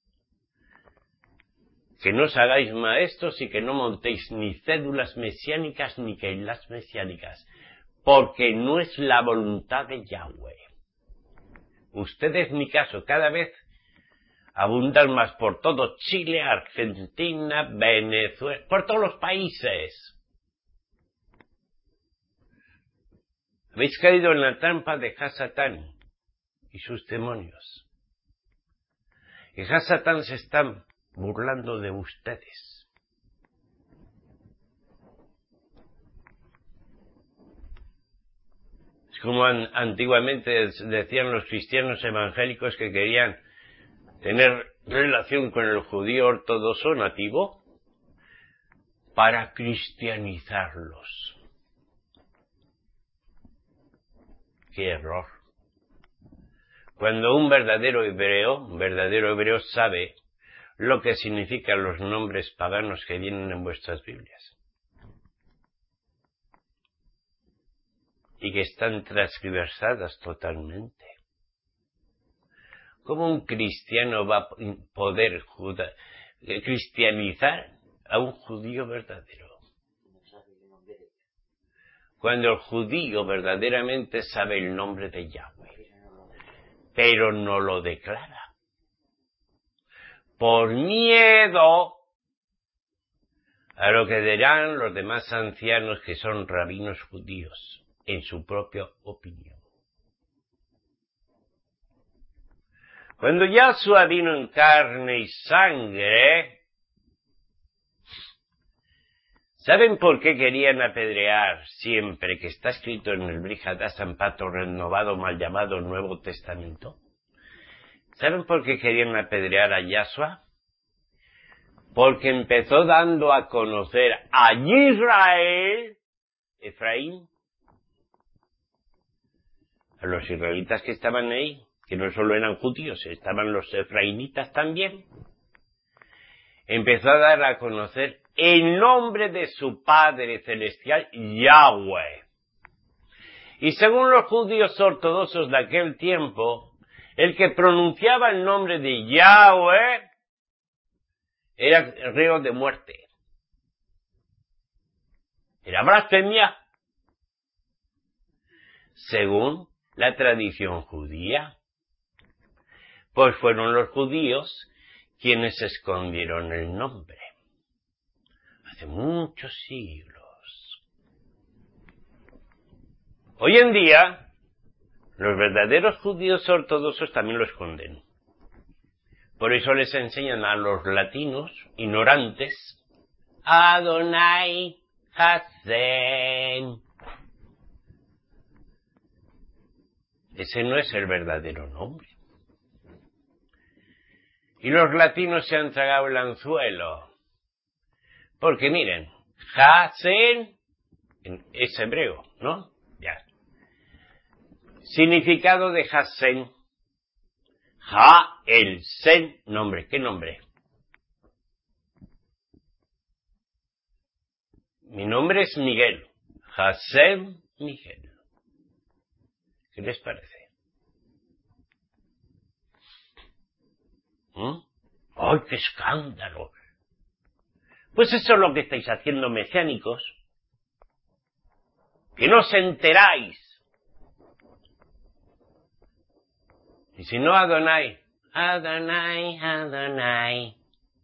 que no os hagáis maestros y que no montéis ni cédulas mesiánicas ni keilas mesiánicas, porque no es la voluntad de Yahweh. Ustedes, en mi caso, cada vez abundan más por todo Chile, Argentina, Venezuela, por todos los países. Habéis caído en la trampa de Hasatán y sus demonios. Y Hasatán se está burlando de ustedes. Es como antiguamente decían los cristianos evangélicos que querían tener relación con el judío ortodoxo nativo para cristianizarlos. ¡Qué error! Cuando un verdadero hebreo sabe lo que significan los nombres paganos que vienen en vuestras Biblias y que están transversadas totalmente. ¿Cómo un cristiano va a poder cristianizar a un judío verdadero? Cuando el judío verdaderamente sabe el nombre de Yahweh, pero no lo declara. Por miedo a lo que dirán los demás ancianos que son rabinos judíos, en su propia opinión. Cuando Yahshua vino en carne y sangre, ¿saben por qué querían apedrear siempre, que está escrito en el Brit Hadashah en pacto renovado, mal llamado Nuevo Testamento? ¿Saben por qué querían apedrear a Yahshua? Porque empezó dando a conocer a Israel, Efraín, a los israelitas que estaban ahí, que no solo eran judíos, estaban los efraínitas también. Empezó a dar a conocer el nombre de su Padre Celestial, Yahweh. Y según los judíos ortodoxos de aquel tiempo, el que pronunciaba el nombre de Yahweh era reo de muerte. Era blasfemia. Según la tradición judía, pues fueron los judíos quienes escondieron el nombre. Hace muchos siglos. Hoy en día, los verdaderos judíos ortodoxos también lo esconden. Por eso les enseñan a los latinos, ignorantes, Adonai Hashem. Ese no es el verdadero nombre. Y los latinos se han tragado el anzuelo. Porque miren, Hashem es hebreo, ¿no? Ya. Significado de Hashem. Ha, el Sen, nombre. ¿Qué nombre? Mi nombre es Miguel. Hashem Miguel. ¿Qué les parece? ¡Ay, qué escándalo! Pues eso es lo que estáis haciendo, mesiánicos. Que no os enteráis. Y si no, Adonai. Adonai, Adonai.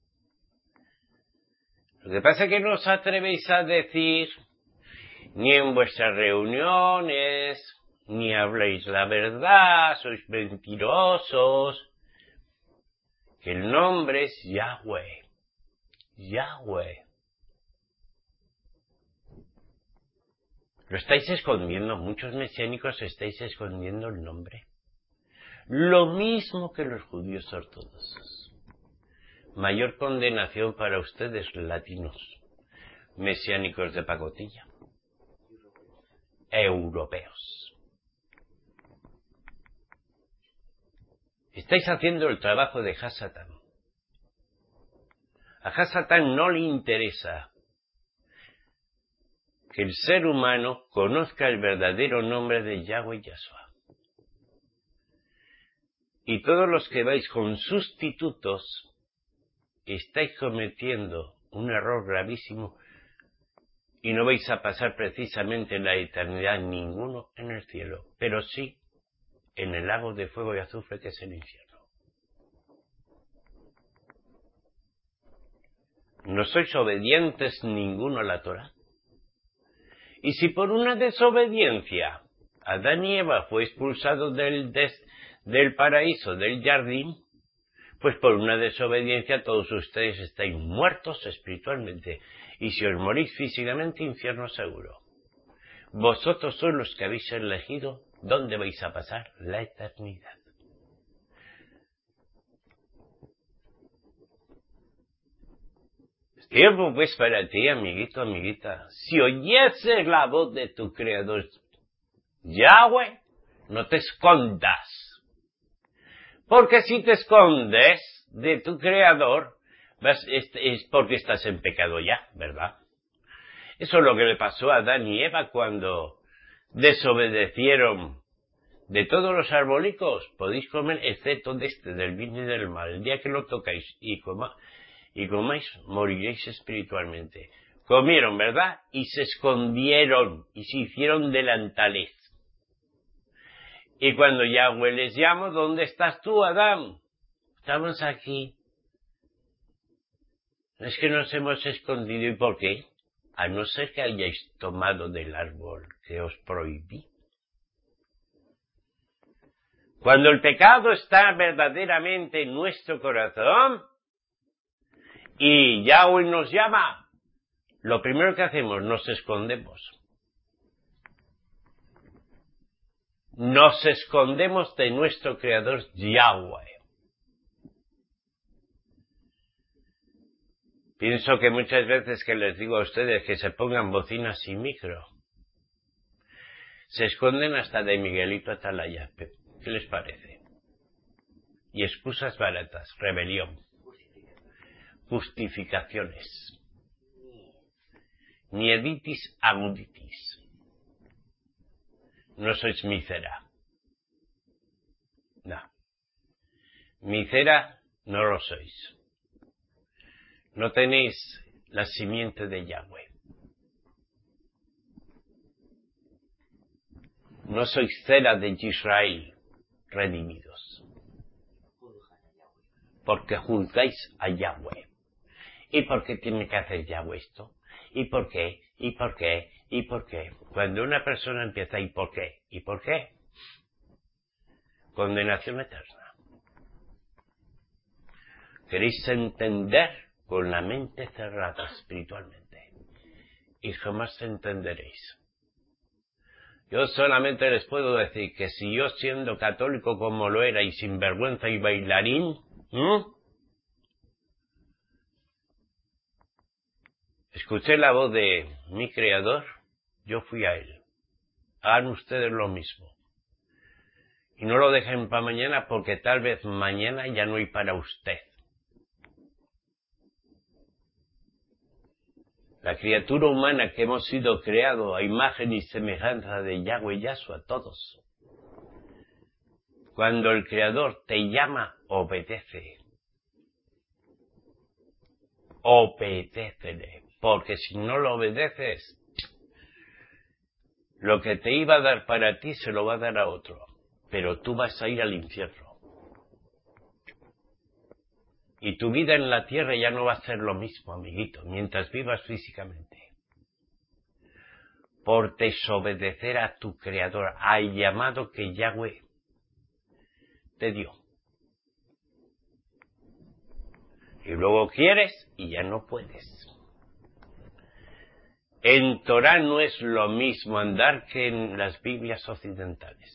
Lo que pasa es que no os atrevéis a decir, ni en vuestras reuniones, ni habléis la verdad, sois mentirosos, que el nombre es Yahweh. Yahweh. Lo estáis escondiendo, muchos mesiánicos estáis escondiendo el nombre. Lo mismo que los judíos ortodoxos. Mayor condenación para ustedes, latinos, mesiánicos de pacotilla, europeos. Estáis haciendo el trabajo de Hasatán. A Hasatán no le interesa que el ser humano conozca el verdadero nombre de Yahweh Yahshua. Y todos los que vais con sustitutos estáis cometiendo un error gravísimo y no vais a pasar precisamente en la eternidad ninguno en el cielo, pero sí en el lago de fuego y azufre que es el infierno. No sois obedientes ninguno a la Torá. Y si por una desobediencia Adán y Eva fue expulsado del paraíso, del jardín, pues por una desobediencia todos ustedes estáis muertos espiritualmente. Y si os morís físicamente, infierno seguro. Vosotros sois los que habéis elegido dónde vais a pasar la eternidad. Es tiempo pues para ti, amiguito, amiguita. Si oyeses la voz de tu Creador, Yahweh, no te escondas. Porque si te escondes de tu Creador, es porque estás en pecado ya, ¿verdad? Eso es lo que le pasó a Adán y Eva cuando desobedecieron. De todos los arbolicos podéis comer, excepto del bien y del mal. El día que lo tocáis y comáis, moriréis espiritualmente. Comieron, ¿verdad? Y se escondieron y se hicieron delantales. Y cuando Yahweh les llamo, ¿dónde estás tú, Adán? Estamos aquí. Es que nos hemos escondido. ¿Y por qué? A no ser que hayáis tomado del árbol que os prohibí. Cuando el pecado está verdaderamente en nuestro corazón y Yahweh nos llama, lo primero que hacemos, nos escondemos. Nos escondemos de nuestro Creador Yahweh. Pienso que muchas veces que les digo a ustedes que se pongan bocinas y micro, se esconden hasta de Miguelito Atalaya. ¿Qué les parece? Y excusas baratas, rebelión, justificaciones, nieditis aguditis. No sois mísera. No. Mísera no lo sois. No tenéis la simiente de Yahweh. No sois cera de Israel, redimidos. Porque juzgáis a Yahweh. ¿Y por qué tiene que hacer Yahweh esto? ¿Y por qué? ¿Y por qué? ¿Y por qué? Cuando una persona empieza ¿y por qué? ¿Y por qué? Condenación eterna. queréis entender con la mente cerrada espiritualmente y jamás entenderéis. Yo solamente les puedo decir que si yo, siendo católico como lo era y sin vergüenza y bailarín, escuché la voz de mi Creador, yo fui a Él. Hagan ustedes lo mismo. Y no lo dejen para mañana, porque tal vez mañana ya no hay para usted. La criatura humana que hemos sido creados a imagen y semejanza de Yahweh Yahshua, todos. Cuando el Creador te llama, obedece. Obedécele, porque si no lo obedeces, lo que te iba a dar para ti se lo va a dar a otro, pero tú vas a ir al infierno. Y tu vida en la tierra ya no va a ser lo mismo, amiguito, mientras vivas físicamente. Por desobedecer a tu Creador, al llamado que Yahweh te dio. Y luego quieres y ya no puedes. En Torah no es lo mismo andar que en las Biblias occidentales.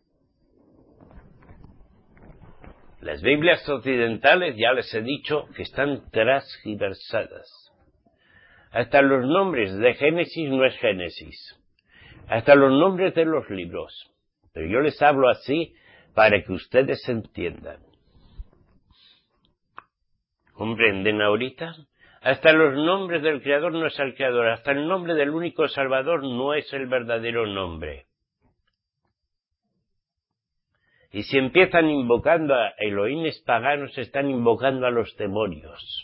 Las Biblias occidentales, ya les he dicho, que están transgiversadas. Hasta los nombres de Génesis no es Génesis. Hasta los nombres de los libros. Pero yo les hablo así para que ustedes entiendan. ¿Comprenden ahorita? Hasta los nombres del Creador no es el Creador. Hasta el nombre del único Salvador no es el verdadero nombre. Y si empiezan invocando a Elohines paganos, están invocando a los demonios.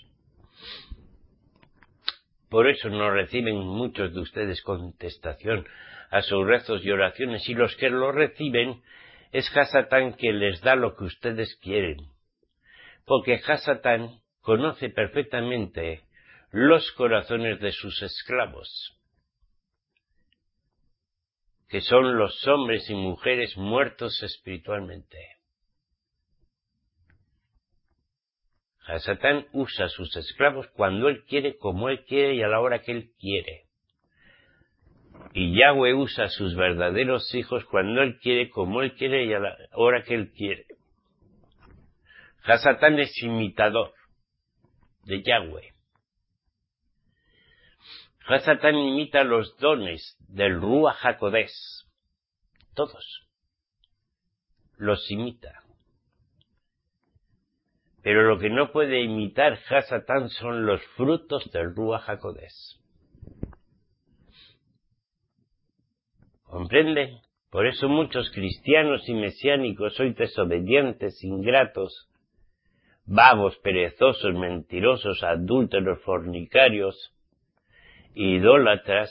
Por eso no reciben muchos de ustedes contestación a sus rezos y oraciones, y los que lo reciben es Hasatán quien les da lo que ustedes quieren. Porque Hasatán conoce perfectamente los corazones de sus esclavos, que son los hombres y mujeres muertos espiritualmente. Hasatán usa a sus esclavos cuando él quiere, como él quiere y a la hora que él quiere. Y Yahweh usa a sus verdaderos hijos cuando él quiere, como él quiere y a la hora que él quiere. Hasatán es imitador de Yahweh. Hasatán imita los dones del Ruach HaKodesh. Todos. Los imita. Pero lo que no puede imitar Hasatán son los frutos del Ruach HaKodesh. ¿Comprenden? Por eso muchos cristianos y mesiánicos sois desobedientes, ingratos, vagos, perezosos, mentirosos, adúlteros, fornicarios, idólatras,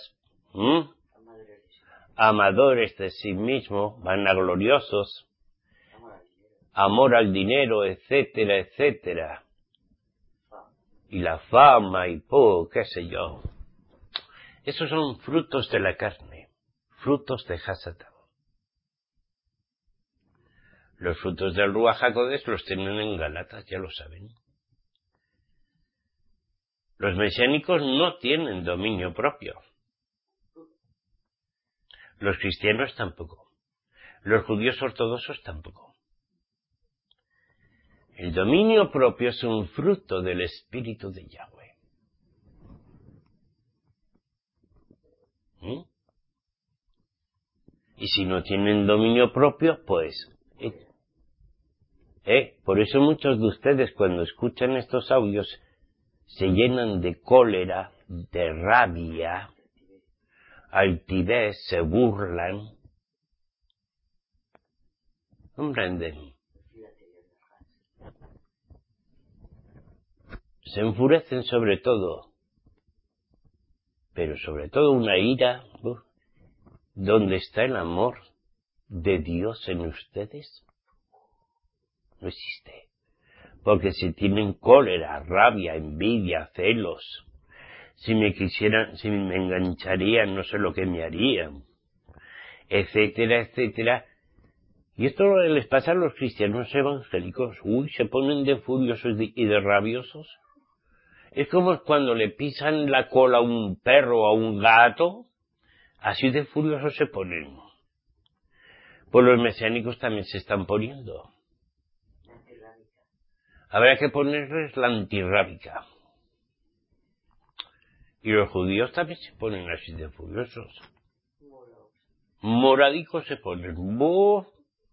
amadores de sí mismos, vanagloriosos, amor al dinero, etcétera, etcétera. Y la fama y qué sé yo. Esos son frutos de la carne, frutos de Hasatán. Los frutos del Ruach HaKodesh los tienen en Gálatas, ya lo saben. Los mesiánicos no tienen dominio propio. Los cristianos tampoco. Los judíos ortodoxos tampoco. El dominio propio es un fruto del Espíritu de Yahweh. Y si no tienen dominio propio, pues... Por eso muchos de ustedes cuando escuchan estos audios se llenan de cólera, de rabia, altivez, se burlan. ¿Comprenden? Se enfurecen sobre todo, pero sobre todo una ira. ¿Dónde está el amor de Dios en ustedes? No existe. Porque si tienen cólera, rabia, envidia, celos, si me engancharían, no sé lo que me harían, etcétera, etcétera, Y esto les pasa a los cristianos evangélicos. Uy, se ponen de furiosos y de rabiosos. Es como cuando le pisan la cola a un perro o a un gato, así de furiosos se ponen. Pues los mesiánicos también se están poniendo. Habrá que ponerles la antirrábica. Y los judíos también se ponen así de furiosos. Moradicos se ponen. ¡Buf!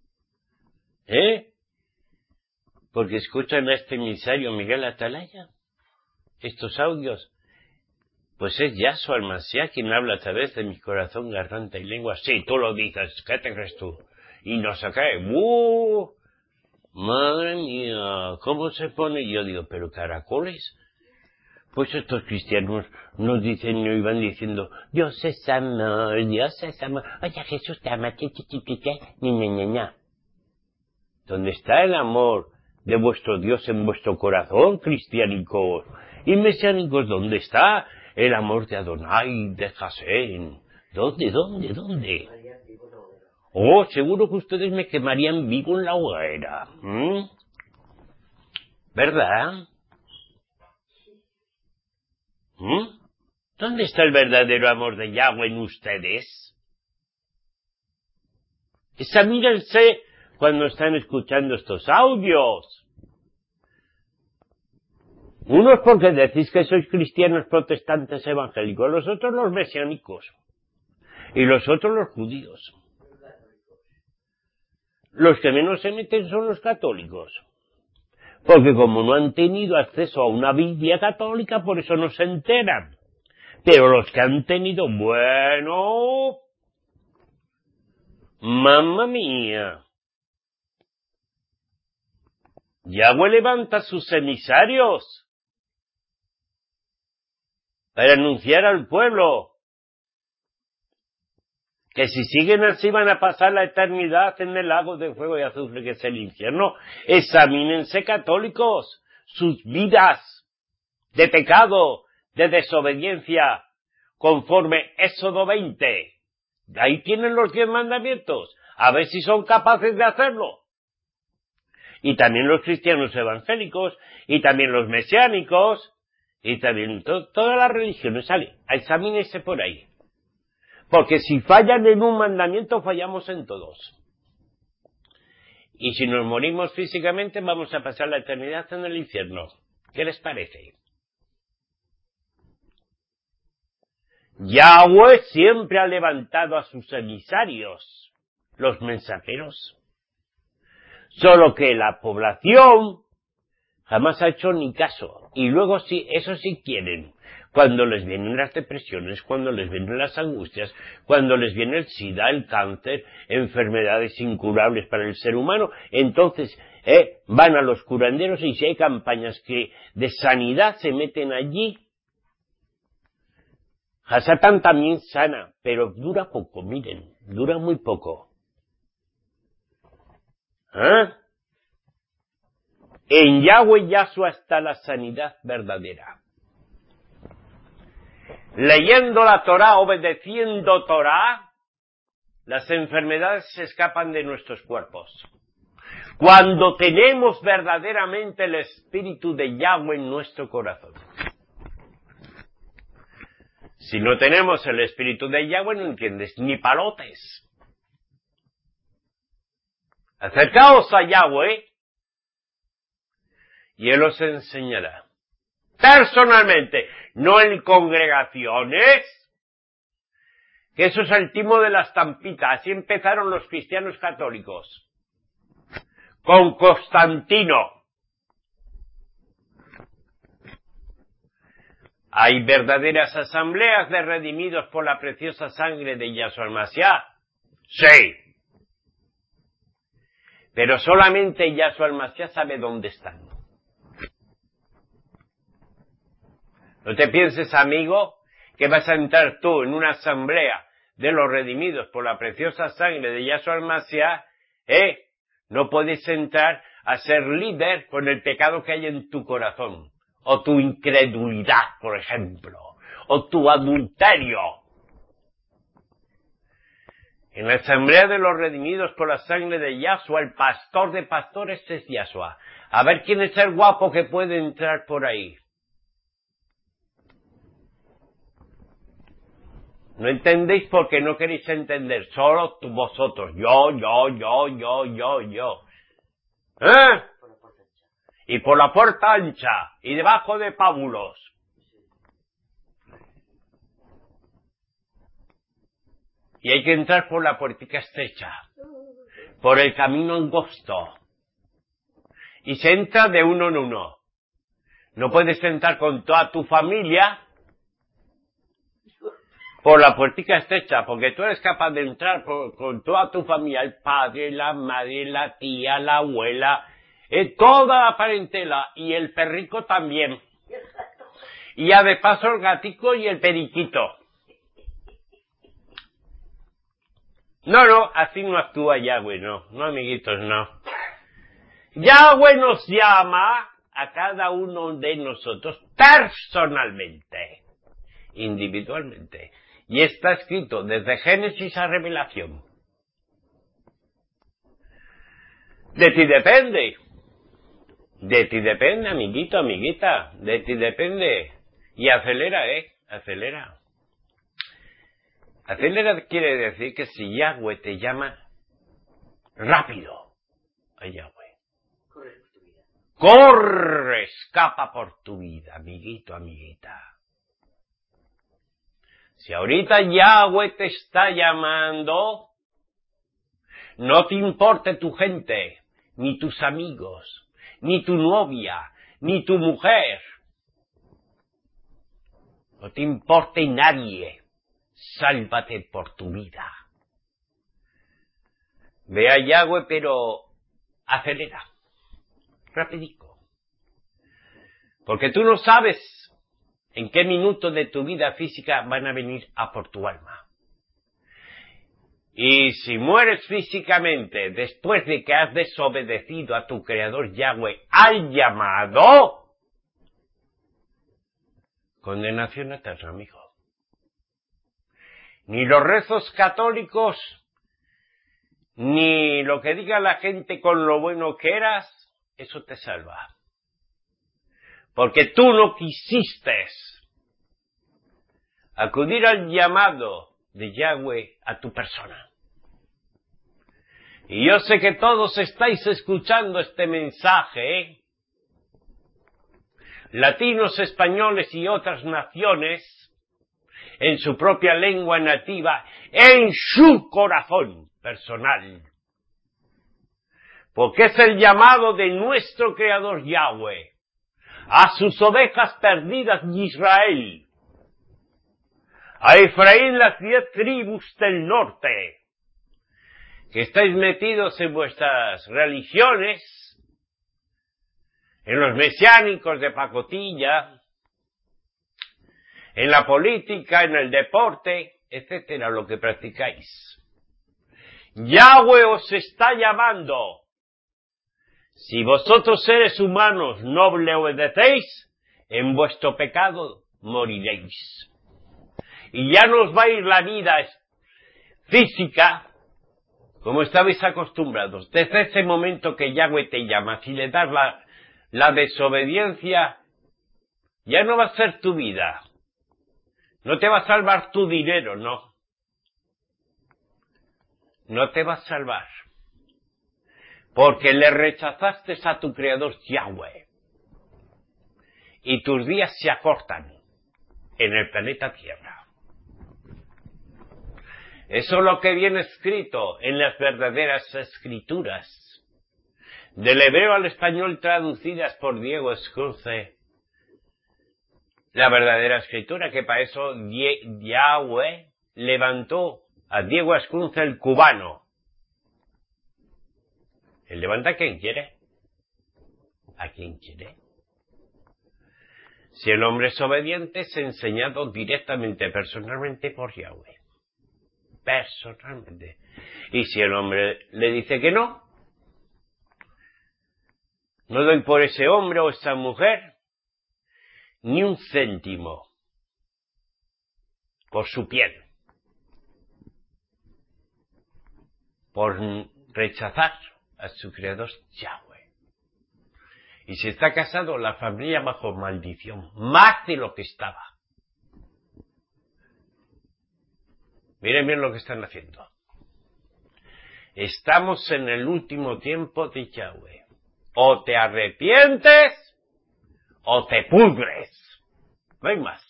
Porque escuchan a este emisario Miguel Atalaya. Estos audios. Pues es Yahshua el Mashiach quien habla a través de mi corazón, garganta y lengua. Sí, tú lo dices. ¿Qué te crees tú? Y nos cae. ¡Buf! Madre mía, ¿cómo se pone? Yo digo, ¿pero caracoles? Pues estos cristianos nos dicen, y iban diciendo, Dios es amor, Dios es amor. Oye, Jesús te ama, ña. ¿Dónde está el amor de vuestro Dios en vuestro corazón, cristianicos? Y mesiánicos, ¿dónde está el amor de Adonai, de Jasén? ¿Dónde? Oh, seguro que ustedes me quemarían vivo en la hoguera. ¿Verdad? ¿Dónde está el verdadero amor de Yahweh en ustedes? Examínense cuando están escuchando estos audios. Unos porque decís que sois cristianos protestantes evangélicos, los otros los mesiánicos, y los otros los judíos. Los que menos se meten son los católicos, porque como no han tenido acceso a una Biblia católica, por eso no se enteran. Pero los que han tenido, bueno, mamma mía, Yahweh levanta sus emisarios para anunciar al pueblo que si siguen así van a pasar la eternidad en el lago de fuego y azufre que es el infierno. Examínense, católicos, sus vidas de pecado, de desobediencia, conforme Éxodo 20. Ahí tienen los 10 mandamientos. A ver si son capaces de hacerlo. Y también los cristianos evangélicos, y también los mesiánicos, y también todas las religiones. Sale, examínense por ahí. Porque si fallan en un mandamiento, fallamos en todos. Y si nos morimos físicamente, vamos a pasar la eternidad en el infierno. ¿Qué les parece? Yahweh siempre ha levantado a sus emisarios, los mensajeros. Solo que la población jamás ha hecho ni caso. Y luego sí, eso sí quieren. Cuando les vienen las depresiones, cuando les vienen las angustias, cuando les viene el SIDA, el cáncer, enfermedades incurables para el ser humano, entonces van a los curanderos y si hay campañas de sanidad se meten allí. Hasatán también sana, pero dura poco, miren, dura muy poco. En Yahweh Yahshua está la sanidad verdadera. Leyendo la Torá, obedeciendo Torá, las enfermedades se escapan de nuestros cuerpos. Cuando tenemos verdaderamente el Espíritu de Yahweh en nuestro corazón. Si no tenemos el Espíritu de Yahweh, no entiendes ni palotes. Acercaos a Yahweh y Él os enseñará. Personalmente, no en congregaciones, que eso es el timo de la estampita. Así empezaron los cristianos católicos. Con Constantino. ¿Hay verdaderas asambleas de redimidos por la preciosa sangre de Yahshua el Mashiach? Sí. Pero solamente Yahshua el Mashiach sabe dónde están. No te pienses, amigo, que vas a entrar tú en una asamblea de los redimidos por la preciosa sangre de Yahshua el Mashiach, no puedes entrar a ser líder con el pecado que hay en tu corazón, o tu incredulidad, por ejemplo, o tu adulterio. En la asamblea de los redimidos por la sangre de Yahshua, el pastor de pastores es Yahshua. A ver quién es el guapo que puede entrar por ahí. No entendéis porque no queréis entender, solo vosotros. Yo. ¿Eh? Y por la puerta ancha, y debajo de pábulos. Y hay que entrar por la puertica estrecha, por el camino angosto. Y se entra de uno en uno. No puedes entrar con toda tu familia por la puertica estrecha, porque tú eres capaz de entrar con toda tu familia, el padre, la madre, la tía, la abuela, toda la parentela, y el perrico también. Y ya de paso el gatico y el periquito. No, así no actúa Yahweh, no, amiguitos, no. Yahweh nos llama a cada uno de nosotros personalmente, individualmente. Y está escrito desde Génesis a Revelación. De ti depende. De ti depende, amiguito, amiguita. De ti depende. Y acelera, acelera. Acelera quiere decir que si Yahweh te llama, rápido a Yahweh. Corre por tu vida. Corre, escapa por tu vida, amiguito, amiguita. Si ahorita Yahweh te está llamando, no te importe tu gente, ni tus amigos, ni tu novia, ni tu mujer. No te importe nadie. Sálvate por tu vida. Ve a Yahweh, pero acelera. Rapidico. Porque tú no sabes en qué minuto de tu vida física van a venir a por tu alma. Y si mueres físicamente después de que has desobedecido a tu Creador Yahweh al llamado, condenación eterna, amigo. Ni los rezos católicos, ni lo que diga la gente con lo bueno que eras, eso te salva. Porque tú no quisiste acudir al llamado de Yahweh a tu persona. Y yo sé que todos estáis escuchando este mensaje, latinos, españoles y otras naciones, en su propia lengua nativa, en su corazón personal. Porque es el llamado de nuestro Creador Yahweh a sus ovejas perdidas de Israel, a Efraín, las 10 tribus del norte, que estáis metidos en vuestras religiones, en los mesiánicos de pacotilla, en la política, en el deporte, etcétera, lo que practicáis. Yahweh os está llamando. Si vosotros seres humanos no le obedecéis, en vuestro pecado moriréis. Y ya no os va a ir la vida física como estabais acostumbrados. Desde ese momento que Yahweh te llama, si le das la desobediencia, ya no va a ser tu vida. No te va a salvar tu dinero, no. No te va a salvar. Porque le rechazaste a tu Creador Yahweh. Y tus días se acortan en el planeta Tierra. Eso es lo que viene escrito en las verdaderas escrituras. Del hebreo al español traducidas por Diego Escurce. La verdadera escritura, que para eso Yahweh levantó a Diego Ascunza el cubano. Él levanta a quien quiere. A quien quiere. Si el hombre es obediente, es enseñado directamente, personalmente por Yahweh. Personalmente. Y si el hombre le dice que no doy por ese hombre o esa mujer ni un céntimo por su piel. por rechazar a su creador Yahweh. Y si está casado, la familia bajo maldición, más de lo que estaba. Miren bien lo que están haciendo. Estamos en el último tiempo de Yahweh. O te arrepientes o te pudres. No hay más.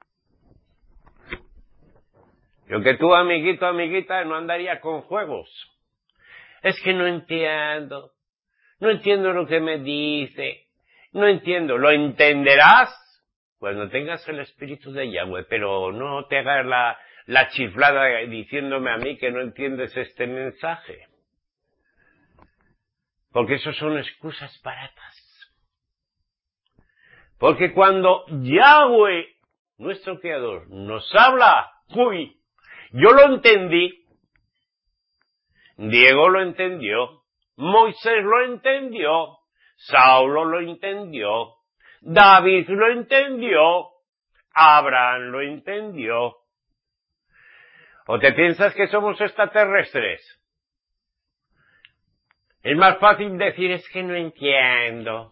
Yo que tú, amiguito, amiguita, no andaría con juegos. Es que no entiendo lo que me dice, no entiendo. Lo entenderás cuando tengas el espíritu de Yahweh, pero no te hagas la chiflada diciéndome a mí que no entiendes este mensaje. Porque eso son excusas baratas. Porque cuando Yahweh, nuestro Creador, nos habla, uy, yo lo entendí, Diego lo entendió, Moisés lo entendió, Saulo lo entendió, David lo entendió, Abraham lo entendió. ¿O te piensas que somos extraterrestres? Es más fácil decir es que no entiendo.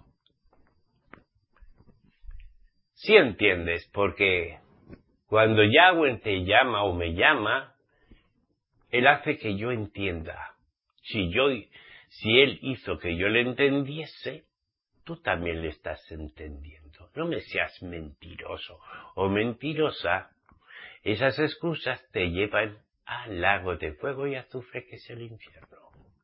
Sí entiendes, porque cuando Yahweh te llama o me llama, Él hace que yo entienda. Si Él hizo que yo le entendiese, tú también le estás entendiendo. No me seas mentiroso o mentirosa. Esas excusas te llevan al lago de fuego y azufre que es el infierno.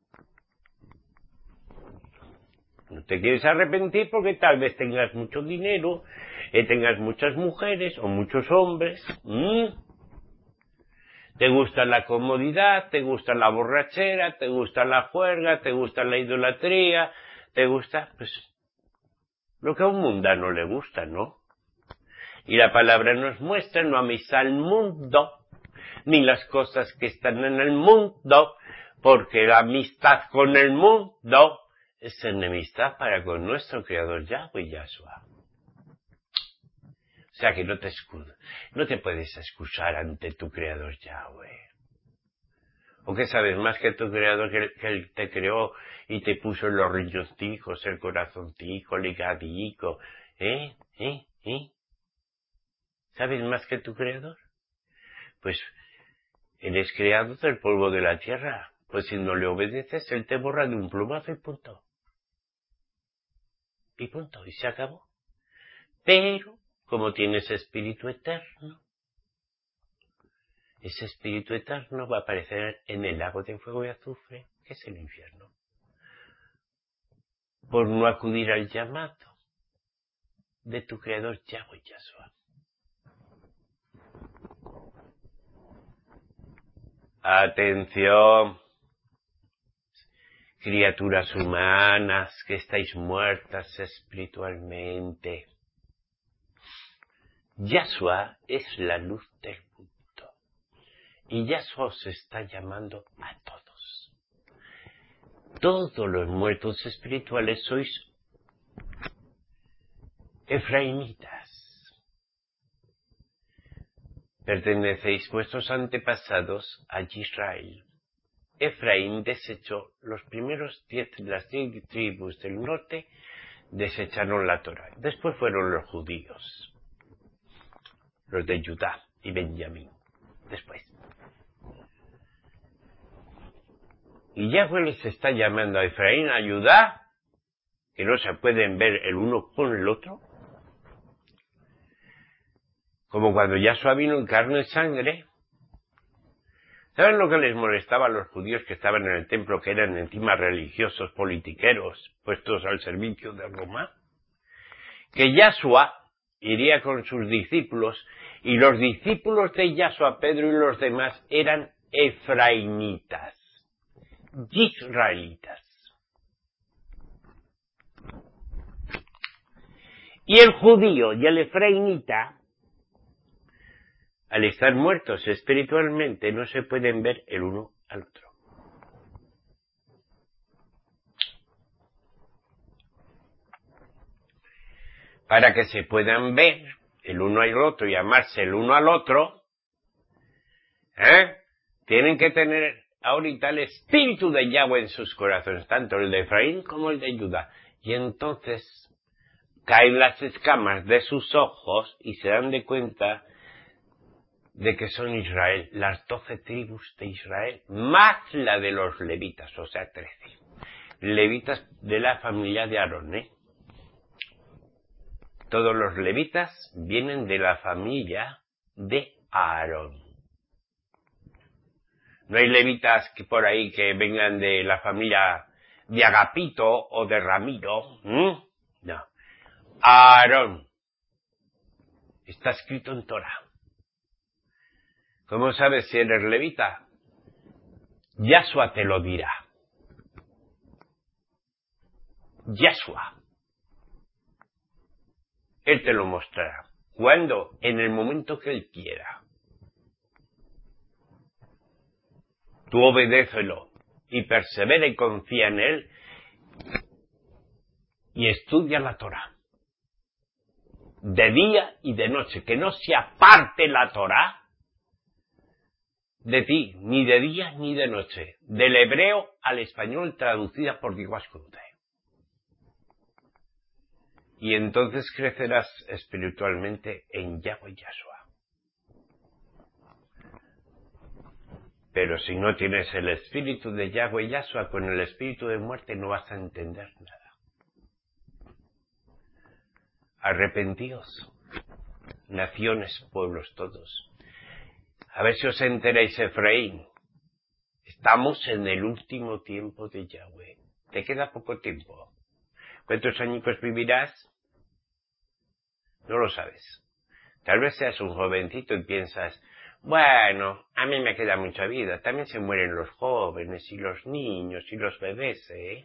No te quieres arrepentir porque tal vez tengas mucho dinero, tengas muchas mujeres o muchos hombres. Te gusta la comodidad, te gusta la borrachera, te gusta la juerga, te gusta la idolatría, te gusta, pues, lo que a un mundano le gusta, ¿no? Y la palabra nos muestra, no améis al mundo, ni las cosas que están en el mundo, porque la amistad con el mundo es enemistad para con nuestro Creador Yahweh y Yahshua. O sea que no te puedes excusar ante tu Creador Yahweh. ¿O qué sabes más que tu Creador que Él te creó y te puso los riñoncicos, el corazoncico, el higadico? ¿Sabes más que tu Creador? Pues eres creado del polvo de la tierra. Pues si no le obedeces, Él te borra de un plumazo y punto. Y punto, y se acabó. Pero, como tienes espíritu eterno, ese espíritu eterno va a aparecer en el lago de fuego y azufre, que es el infierno. Por no acudir al llamado de tu Creador Yahweh Yahshua. Atención, criaturas humanas que estáis muertas espiritualmente. Yahshua es la luz del mundo. Y Yahshua os está llamando a todos. Todos los muertos espirituales sois efraimitas. Pertenecéis vuestros antepasados a Israel. Efraín desechó las 10 tribus del norte, desecharon la Torá. Después fueron los judíos, los de Judá y Benjamín. Después. Y Yahweh les está llamando a Efraín, a Judá, que no se pueden ver el uno con el otro. Como cuando Yahshua vino en carne y sangre. ¿Saben lo que les molestaba a los judíos que estaban en el templo, que eran encima religiosos, politiqueros, puestos al servicio de Roma? Que Yahshua iría con sus discípulos, y los discípulos de Yahshua, Pedro y los demás, eran efraimitas, israelitas. Y el judío y el efraimita, al estar muertos espiritualmente, no se pueden ver el uno al otro. Para que se puedan ver el uno al otro y amarse el uno al otro, tienen que tener ahorita el espíritu de Yahweh en sus corazones, tanto el de Efraín como el de Judá. Y entonces caen las escamas de sus ojos y se dan de cuenta de que son Israel, las 12 tribus de Israel, más la de los levitas, o sea, 13. Levitas de la familia de Aarón, ¿eh? Todos los levitas vienen de la familia de Aarón. No hay levitas que por ahí que vengan de la familia de Agapito o de Ramiro. No. Aarón. Está escrito en Torah. ¿Cómo sabes si eres levita? Yahshua te lo dirá. Yahshua. Él te lo mostrará. ¿Cuándo? En el momento que Él quiera. Tú obedécelo y persevera y confía en Él y estudia la Torah. De día y de noche, que no se aparte la Torah de ti, ni de día ni de noche, del hebreo al español traducida por Diego Conte. Y entonces crecerás espiritualmente en Yahweh Yahshua. Pero si no tienes el espíritu de Yahweh Yahshua, con el espíritu de muerte no vas a entender nada. Arrepentíos, naciones, pueblos todos. A ver si os enteráis, Efraín. Estamos en el último tiempo de Yahweh. Te queda poco tiempo. ¿Cuántos añicos vivirás? No lo sabes. Tal vez seas un jovencito y piensas, bueno, a mí me queda mucha vida. También se mueren los jóvenes y los niños y los bebés, ¿eh?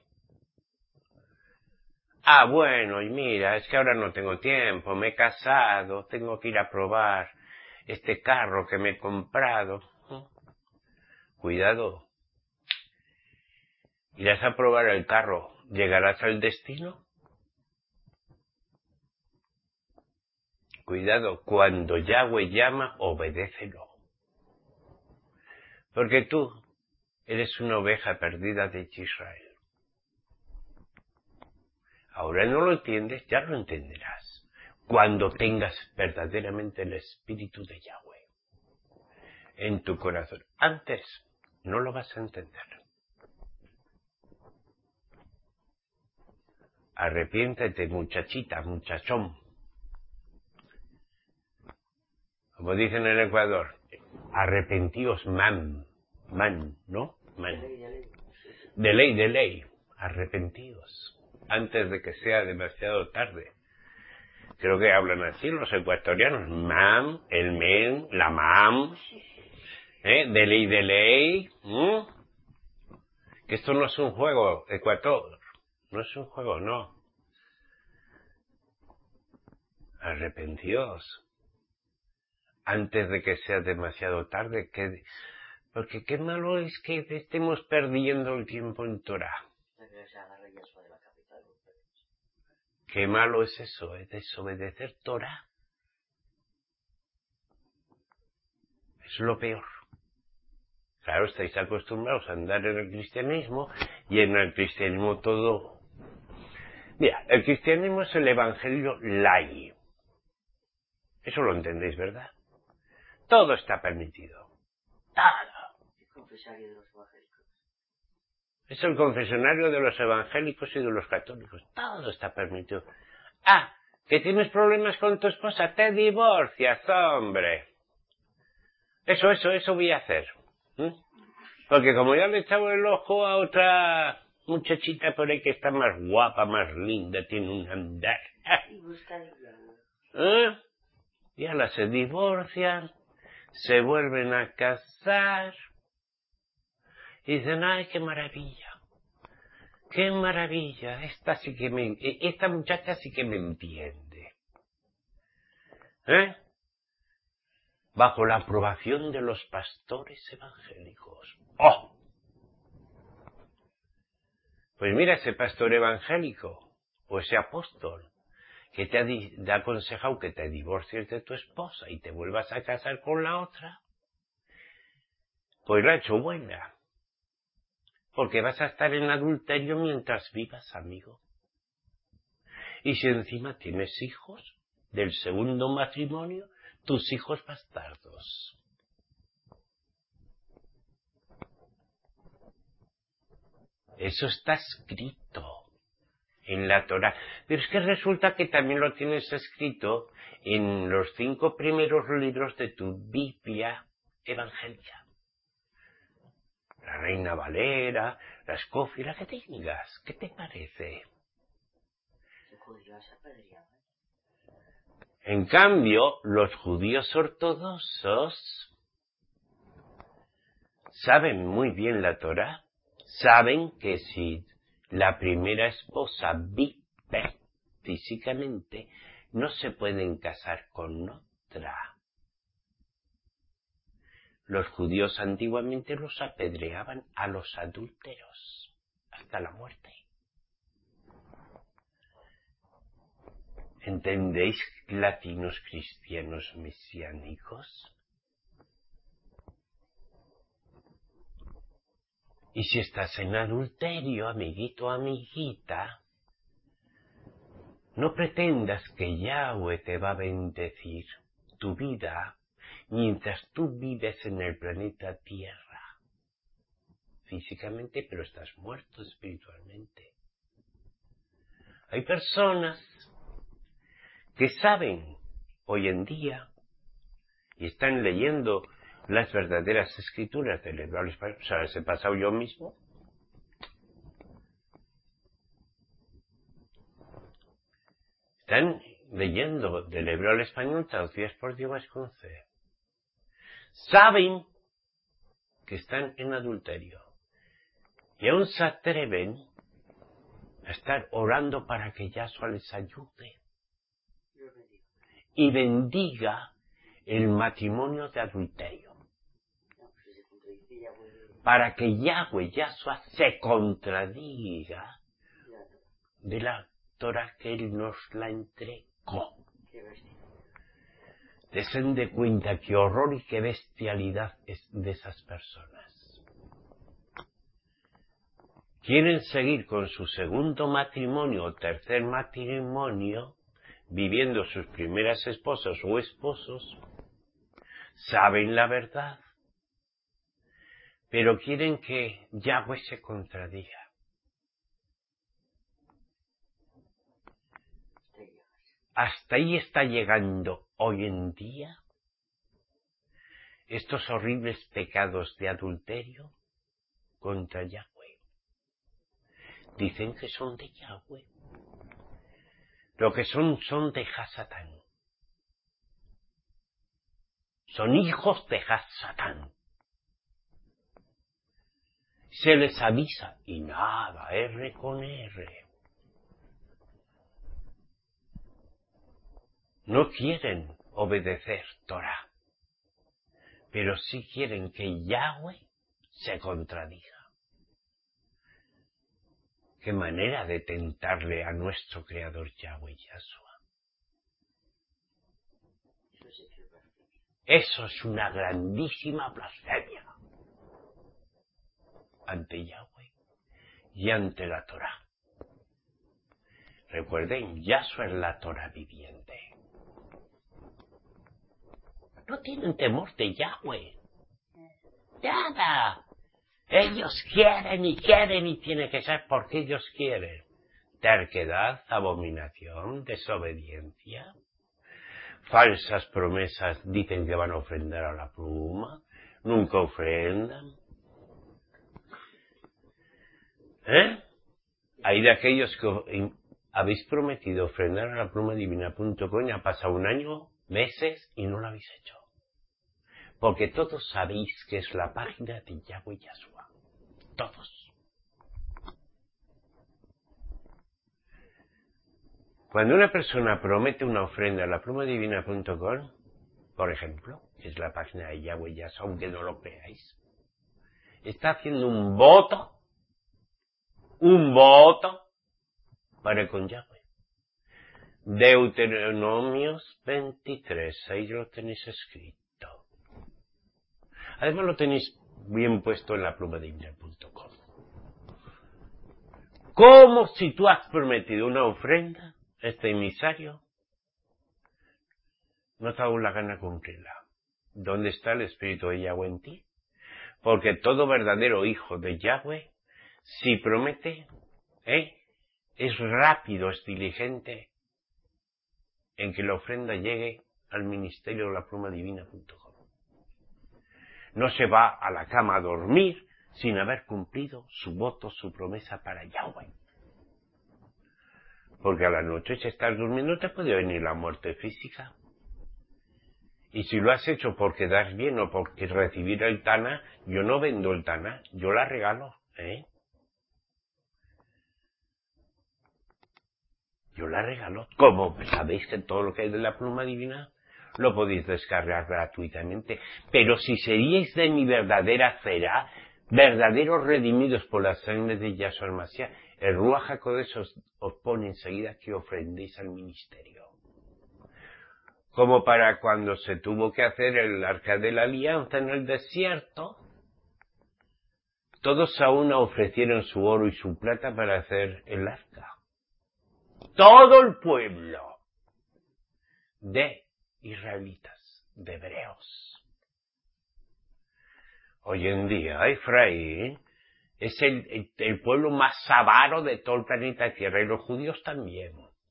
Ah, bueno, y mira, es que ahora no tengo tiempo, me he casado, tengo que ir a probar este carro que me he comprado. Cuidado. ¿Irás a probar el carro? ¿Llegarás al destino? Cuidado, cuando Yahweh llama, obedécelo. Porque tú eres una oveja perdida de Israel. Ahora no lo entiendes, ya lo entenderás. Cuando tengas verdaderamente el espíritu de Yahweh en tu corazón. Antes no lo vas a entender. Arrepiéntete, muchachita, muchachón. Como dicen en Ecuador, arrepentíos, man, ¿no? Man. De ley, arrepentíos, antes de que sea demasiado tarde. Creo que hablan así los ecuatorianos, mam, el men, la mam, de ley, que esto no es un juego, Ecuador, no es un juego, no. Arrepentíos. Antes de que sea demasiado tarde, porque qué malo es que estemos perdiendo el tiempo en Torah. Qué malo es eso, desobedecer Torah. Es lo peor. Claro, estáis acostumbrados a andar en el cristianismo, y en el cristianismo todo... Mira, el cristianismo es el evangelio lai. Eso lo entendéis, ¿verdad? Todo está permitido. Todo. El confesionario de los evangélicos. Es el confesionario de los evangélicos y de los católicos. Todo está permitido. Ah, que tienes problemas con tu esposa, te divorcias, hombre. Eso voy a hacer. Porque como ya le he echado el ojo a otra muchachita por ahí que está más guapa, más linda, tiene un andar. Y buscan Y ahora se divorcian, se vuelven a casar y dicen, ay, qué maravilla. ¡Qué maravilla! Esta muchacha sí que me entiende. Bajo la aprobación de los pastores evangélicos. ¡Oh! Pues mira, ese pastor evangélico, o ese apóstol, que te ha aconsejado que te divorcies de tu esposa y te vuelvas a casar con la otra, pues la ha hecho buena. porque vas a estar en adulterio mientras vivas, amigo. Y si encima tienes hijos del segundo matrimonio, tus hijos bastardos. Eso está escrito en la Torá. Pero es que resulta que también lo tienes escrito en los 5 primeros libros de tu Biblia evangélica. La Reina Valera, la Escofia, la que tengas. ¿Qué te parece? En cambio, los judíos ortodoxos saben muy bien la Torá. Saben que si la primera esposa vive físicamente, no se pueden casar con otra. Los judíos antiguamente los apedreaban a los adúlteros hasta la muerte. ¿Entendéis, latinos cristianos mesiánicos? Y si estás en adulterio, amiguito o amiguita, no pretendas que Yahweh te va a bendecir tu vida mientras tú vives en el planeta Tierra. Físicamente, pero estás muerto espiritualmente. Hay personas que saben hoy en día y están leyendo las verdaderas escrituras del hebreo español. O sea, les he pasado yo mismo. Están leyendo del hebreo al español traducidas por Diego Vasconcelos. Saben que están en adulterio. Y aún se atreven a estar orando para que Yahshua les ayude y bendiga el matrimonio de adulterio. Para que Yahshua se contradiga de la Torah que Él nos la entregó. Desen de cuenta qué horror y qué bestialidad es de esas personas. Quieren seguir con su segundo matrimonio o tercer matrimonio, viviendo sus primeras esposas o esposos, saben la verdad, pero quieren que Yahweh se contradiga. Hasta ahí está llegando hoy en día estos horribles pecados de adulterio contra Yahweh. Dicen que son de Yahweh. Lo que son de Hasatán. Son hijos de Hasatán. Se les avisa y nada, R con R. No quieren obedecer Torah, pero sí quieren que Yahweh se contradiga. Qué manera de tentarle a nuestro Creador Yahweh Yahshua. Eso es una grandísima blasfemia ante Yahweh y ante la Torah. Recuerden, Yahshua es la Torah viviente. No tienen temor de Yahweh. Nada. Ellos quieren y tiene que ser porque ellos quieren. Terquedad, abominación, desobediencia. Falsas promesas, dicen que van a ofrendar a la pluma. Nunca ofrendan. Hay de aquellos que habéis prometido ofrendar a la pluma divina.com y ha pasado un año, meses y no lo habéis hecho. Porque todos sabéis que es la página de Yahweh Yahshua. Todos. Cuando una persona promete una ofrenda a la pluma divina.com, por ejemplo, que es la página de Yahweh Yahshua, aunque no lo creáis, está haciendo un voto para con Yahweh. Deuteronomios 23, ahí lo tenéis escrito. Además lo tenéis bien puesto en la pluma divina.com. ¿Cómo si tú has prometido una ofrenda, este emisario, no te hago la gana cumplirla? ¿Dónde está el Espíritu de Yahweh en ti? Porque todo verdadero hijo de Yahweh, si promete, es rápido, es diligente en que la ofrenda llegue al ministerio de la pluma divina.com. No se va a la cama a dormir sin haber cumplido su voto, su promesa para Yahweh. Porque a la noche, si estás durmiendo, te puede venir la muerte física. Y si lo has hecho por quedar bien o porque recibir el Tana, yo no vendo el Tana, yo la regalo, Yo la regalo. Como sabéis que todo lo que hay de la pluma divina lo podéis descargar gratuitamente. Pero si seríais de mi verdadera cera, verdaderos redimidos por la sangre de Yahshua Mashiach, el Ruach HaKodesh os pone enseguida que ofrendéis al ministerio. Como para cuando se tuvo que hacer el Arca de la Alianza en el desierto, todos a una ofrecieron su oro y su plata para hacer el arca. Todo el pueblo de israelitas, de hebreos. Hoy en día Efraín es el pueblo más avaro de todo el planeta Tierra, y los judíos también.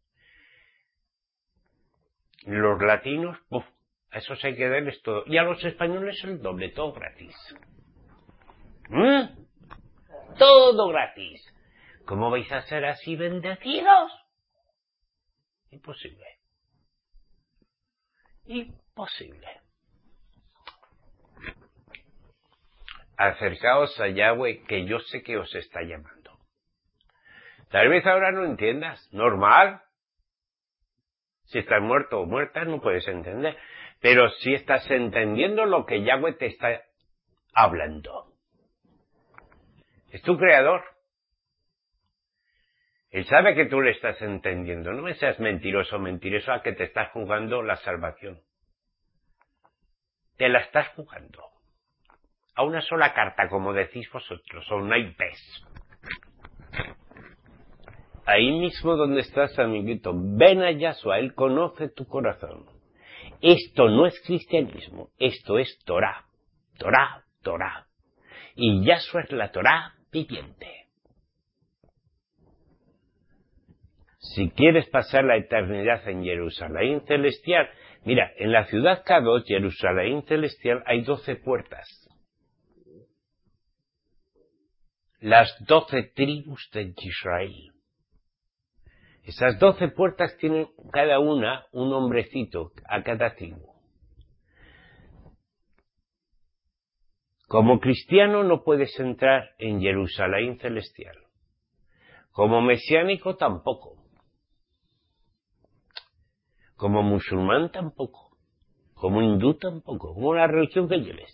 Los latinos, a esos hay que darles todo. Y a los españoles el doble, todo gratis. Todo gratis. ¿Cómo vais a ser así bendecidos? Imposible. Imposible. Acercaos a Yahweh, que yo sé que os está llamando. Tal vez ahora no entiendas. Normal. Si estás muerto o muerta, no puedes entender. Pero si estás entendiendo lo que Yahweh te está hablando. Es tu creador. Él sabe que tú le estás entendiendo. No me seas mentiroso o mentirosa que te estás jugando la salvación. Te la estás jugando. A una sola carta, como decís vosotros, o naipes. Ahí mismo donde estás, amiguito, ven a Yahshua, Él conoce tu corazón. Esto no es cristianismo, esto es Torah. Torah, Torah. Y Yahshua es la Torah viviente. Si quieres pasar la eternidad en Jerusalén celestial, mira, en la ciudad Kadosh, Jerusalén celestial, hay 12 puertas. Las 12 tribus de Israel. Esas 12 puertas tienen cada una un nombrecito a cada tribu. Como cristiano no puedes entrar en Jerusalén celestial. Como mesiánico tampoco. Como musulmán tampoco. Como hindú tampoco. Como la religión que lleves.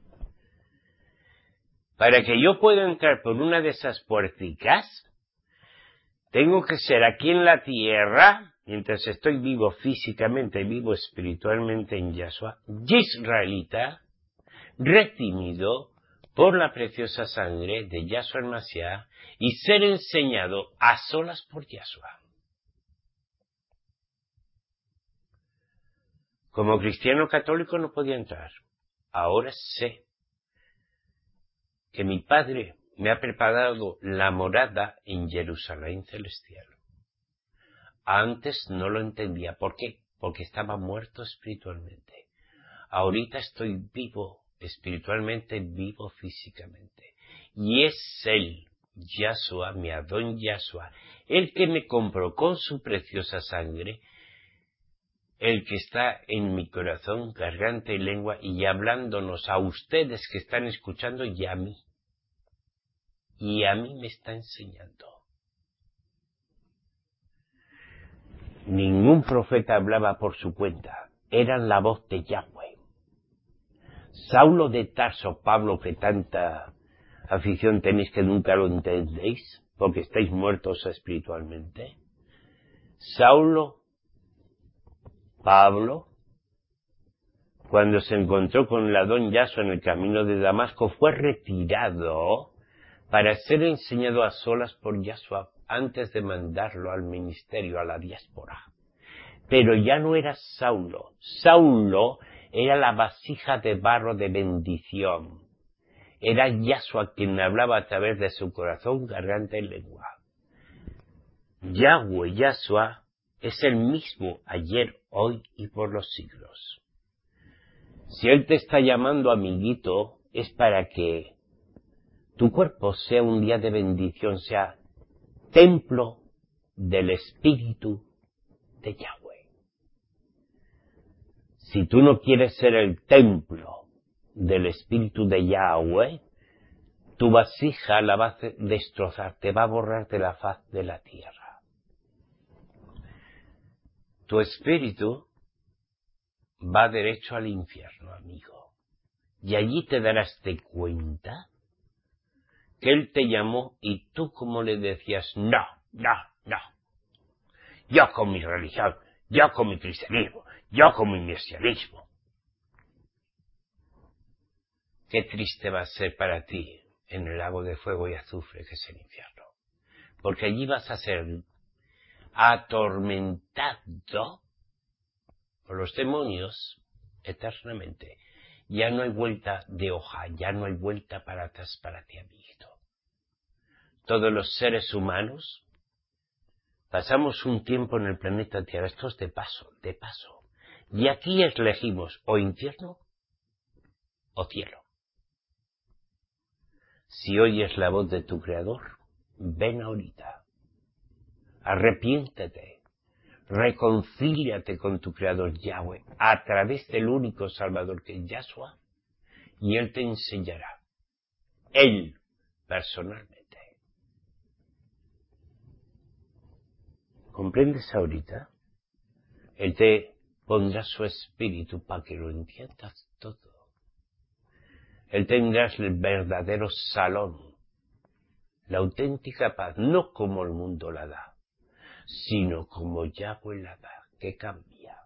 Para que yo pueda entrar por una de esas puerticas, tengo que ser aquí en la tierra, mientras estoy vivo físicamente, vivo espiritualmente en Yahshua, israelita, redimido por la preciosa sangre de Yahshua el Mashiach, y ser enseñado a solas por Yahshua. Como cristiano católico no podía entrar. Ahora sé que mi Padre me ha preparado la morada en Jerusalén celestial. Antes no lo entendía. ¿Por qué? Porque estaba muerto espiritualmente. Ahorita estoy vivo espiritualmente, vivo físicamente. Y es Él, Yahshua, mi Adón Yahshua, el que me compró con su preciosa sangre, el que está en mi corazón, garganta y lengua, y hablándonos a ustedes que están escuchando y a mí. Y a mí me está enseñando. Ningún profeta hablaba por su cuenta. Eran la voz de Yahweh. Saulo de Tarso, Pablo, que tanta afición tenéis que nunca lo entendéis, porque estáis muertos espiritualmente. Saulo, Pablo, cuando se encontró con el Adón Yahshua en el camino de Damasco, fue retirado para ser enseñado a solas por Yahshua, antes de mandarlo al ministerio, a la diáspora. Pero ya no era Saulo. Saulo era la vasija de barro de bendición. Era Yahshua quien hablaba a través de su corazón, garganta y lengua. Yahweh, Yahshua, es el mismo ayer, hoy y por los siglos. Si Él te está llamando amiguito, es para que tu cuerpo sea un día de bendición, sea templo del Espíritu de Yahweh. Si tú no quieres ser el templo del Espíritu de Yahweh, tu vasija la va a destrozar, te va a borrar de la faz de la tierra. Tu espíritu va derecho al infierno, amigo. Y allí te darás de cuenta que Él te llamó y tú como le decías, no. Yo con mi religión, yo con mi cristianismo, yo con mi mesianismo. Qué triste va a ser para ti en el lago de fuego y azufre que es el infierno. Porque allí vas a ser atormentado por los demonios eternamente. Ya no hay vuelta de hoja, ya no hay vuelta para atrás para ti, amiguito. Todos los seres humanos pasamos un tiempo en el planeta Tierra, esto es de paso. Y aquí elegimos o infierno o cielo. Si oyes la voz de tu Creador, ven ahorita. Arrepiéntete. Reconcíliate con tu Creador Yahweh a través del único Salvador que es Yahshua, y Él te enseñará. Él, personalmente. ¿Comprendes ahorita? Él te pondrá su espíritu para que lo entiendas todo. Él tendrá el verdadero salón, la auténtica paz, no como el mundo la da, sino como Yahweh la da, que cambia.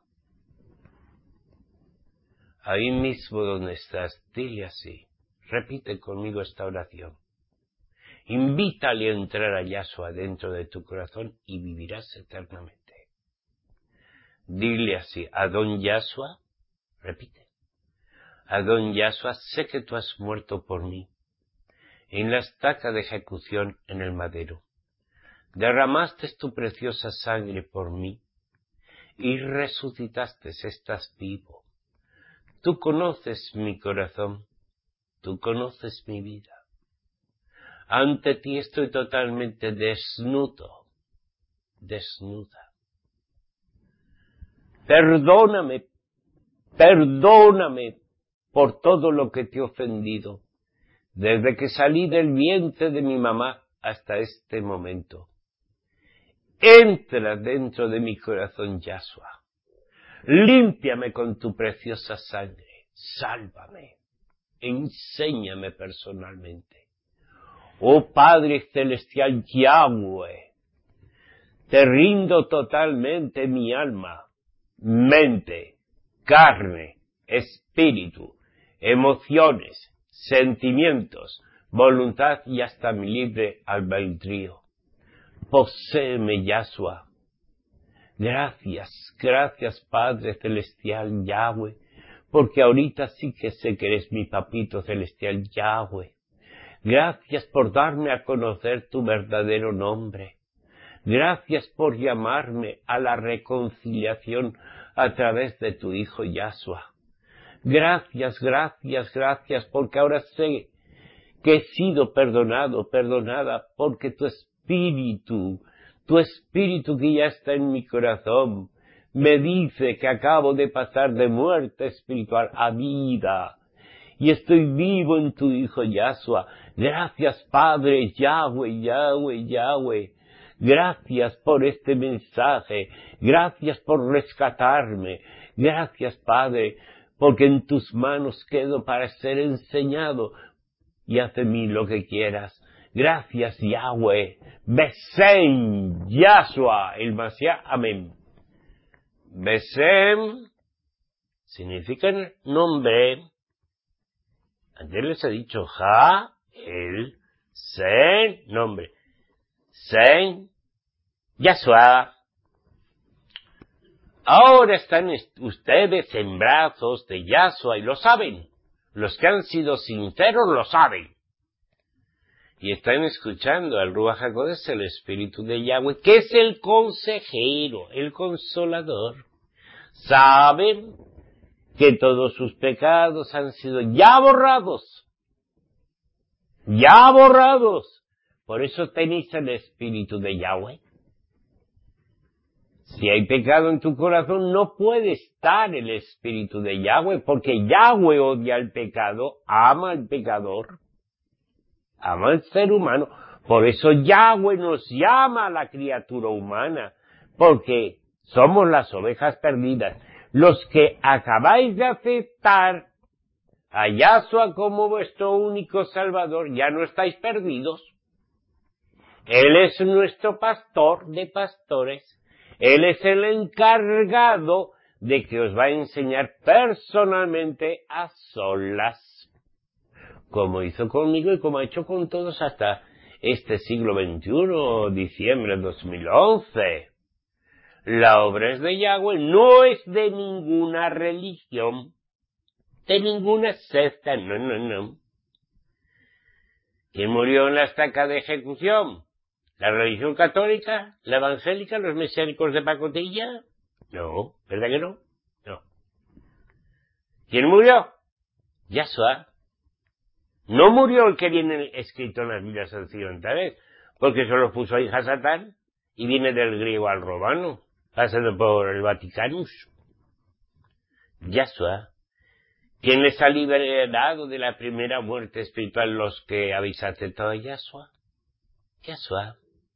Ahí mismo donde estás, dile así, repite conmigo esta oración. Invítale a entrar a Yahshua dentro de tu corazón y vivirás eternamente. Dile así, Adón Yahshua, repite. Adón Yahshua, sé que tú has muerto por mí en la estaca de ejecución en el madero. Derramaste tu preciosa sangre por mí y resucitaste, estás vivo. Tú conoces mi corazón, tú conoces mi vida. Ante ti estoy totalmente desnuda. Perdóname por todo lo que te he ofendido, desde que salí del vientre de mi mamá hasta este momento. Entra dentro de mi corazón, Yahshua. Límpiame con tu preciosa sangre. Sálvame. Enséñame personalmente. Oh Padre Celestial Yahweh, te rindo totalmente mi alma, mente, carne, espíritu, emociones, sentimientos, voluntad y hasta mi libre albedrío. Poséeme, Yahshua. Gracias Padre Celestial Yahweh, porque ahorita sí que sé que eres mi papito celestial Yahweh. Gracias por darme a conocer tu verdadero nombre. Gracias por llamarme a la reconciliación a través de tu Hijo Yahshua. Gracias, porque ahora sé que he sido perdonada, porque tu espíritu que ya está en mi corazón, me dice que acabo de pasar de muerte espiritual a vida. Y estoy vivo en tu Hijo Yahshua. Gracias, Padre, Yahweh. Gracias por este mensaje. Gracias por rescatarme. Gracias, Padre, porque en tus manos quedo para ser enseñado. Y haz de mí lo que quieras. Gracias, Yahweh. Besem, Yahshua, el Mashiach. Amén. Besem significa nombre. Antes les he dicho Ja, el, Sen, nombre. Sen Yahshua. Ahora están ustedes en brazos de Yahshua y lo saben. Los que han sido sinceros lo saben. Y están escuchando al Ruach HaKodesh, el Espíritu de Yahweh, que es el consejero, el consolador. Saben que todos sus pecados han sido ya borrados. Ya borrados. Por eso tenéis el Espíritu de Yahweh. Si hay pecado en tu corazón, no puede estar el Espíritu de Yahweh, porque Yahweh odia el pecado, ama al pecador, ama al ser humano. Por eso Yahweh nos llama a la criatura humana, porque somos las ovejas perdidas. Los que acabáis de aceptar a Yahshua como vuestro único Salvador, ya no estáis perdidos. Él es nuestro pastor de pastores. Él es el encargado de que os va a enseñar personalmente a solas, como hizo conmigo y como ha hecho con todos hasta este siglo XXI, diciembre de 2011. La obra es de Yahweh, no es de ninguna religión, de ninguna secta, no. ¿Quién murió en la estaca de ejecución? ¿La religión católica? ¿La evangélica? ¿Los mesiánicos de pacotilla? No, ¿verdad que no? No. ¿Quién murió? Yahshua. No murió el que viene escrito en las Biblias occidentales, porque se lo puso ahí Hasatán, y viene del griego al romano, pasando por el Vaticanus. Yahshua. ¿Quién les ha liberado de la primera muerte espiritual los que habéis aceptado a Yahshua? Yahshua.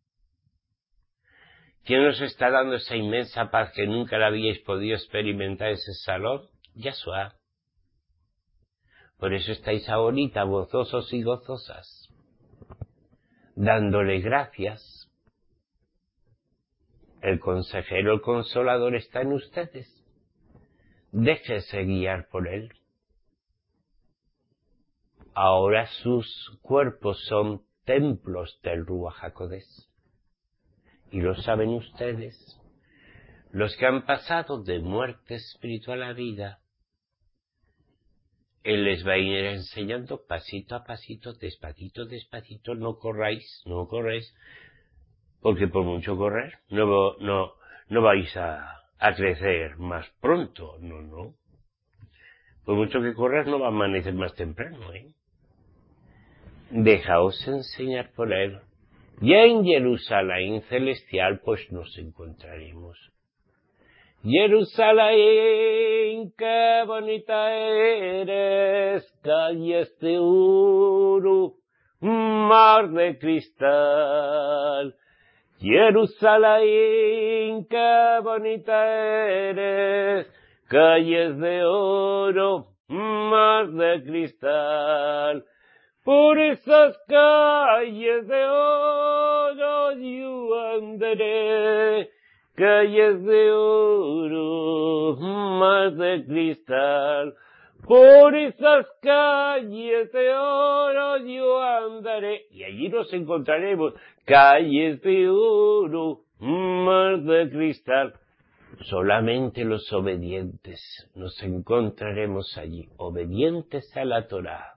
¿Quién os está dando esa inmensa paz que nunca la habíais podido experimentar ese salón? Yahshua. Por eso estáis ahorita gozosos y gozosas, dándole gracias. El consejero, el consolador está en ustedes. Déjese guiar por él. Ahora sus cuerpos son templos del Ruach HaKodesh. Y lo saben ustedes, los que han pasado de muerte espiritual a vida. Él les va a ir enseñando pasito a pasito, despacito, no corráis, porque por mucho correr no vais a crecer más pronto, no. Por mucho que corras no va a amanecer más temprano, Dejaos enseñar por él. Y en Jerusalén celestial pues nos encontraremos. Jerusalén, qué bonita eres, calles de oro, mar de cristal. Jerusalén, qué bonita eres, calles de oro, mar de cristal. Por esas calles de oro yo andaré, calles de oro, mar de cristal. Por esas calles de oro yo andaré, y allí nos encontraremos, calles de oro, mar de cristal. Solamente los obedientes nos encontraremos allí, obedientes a la Torá.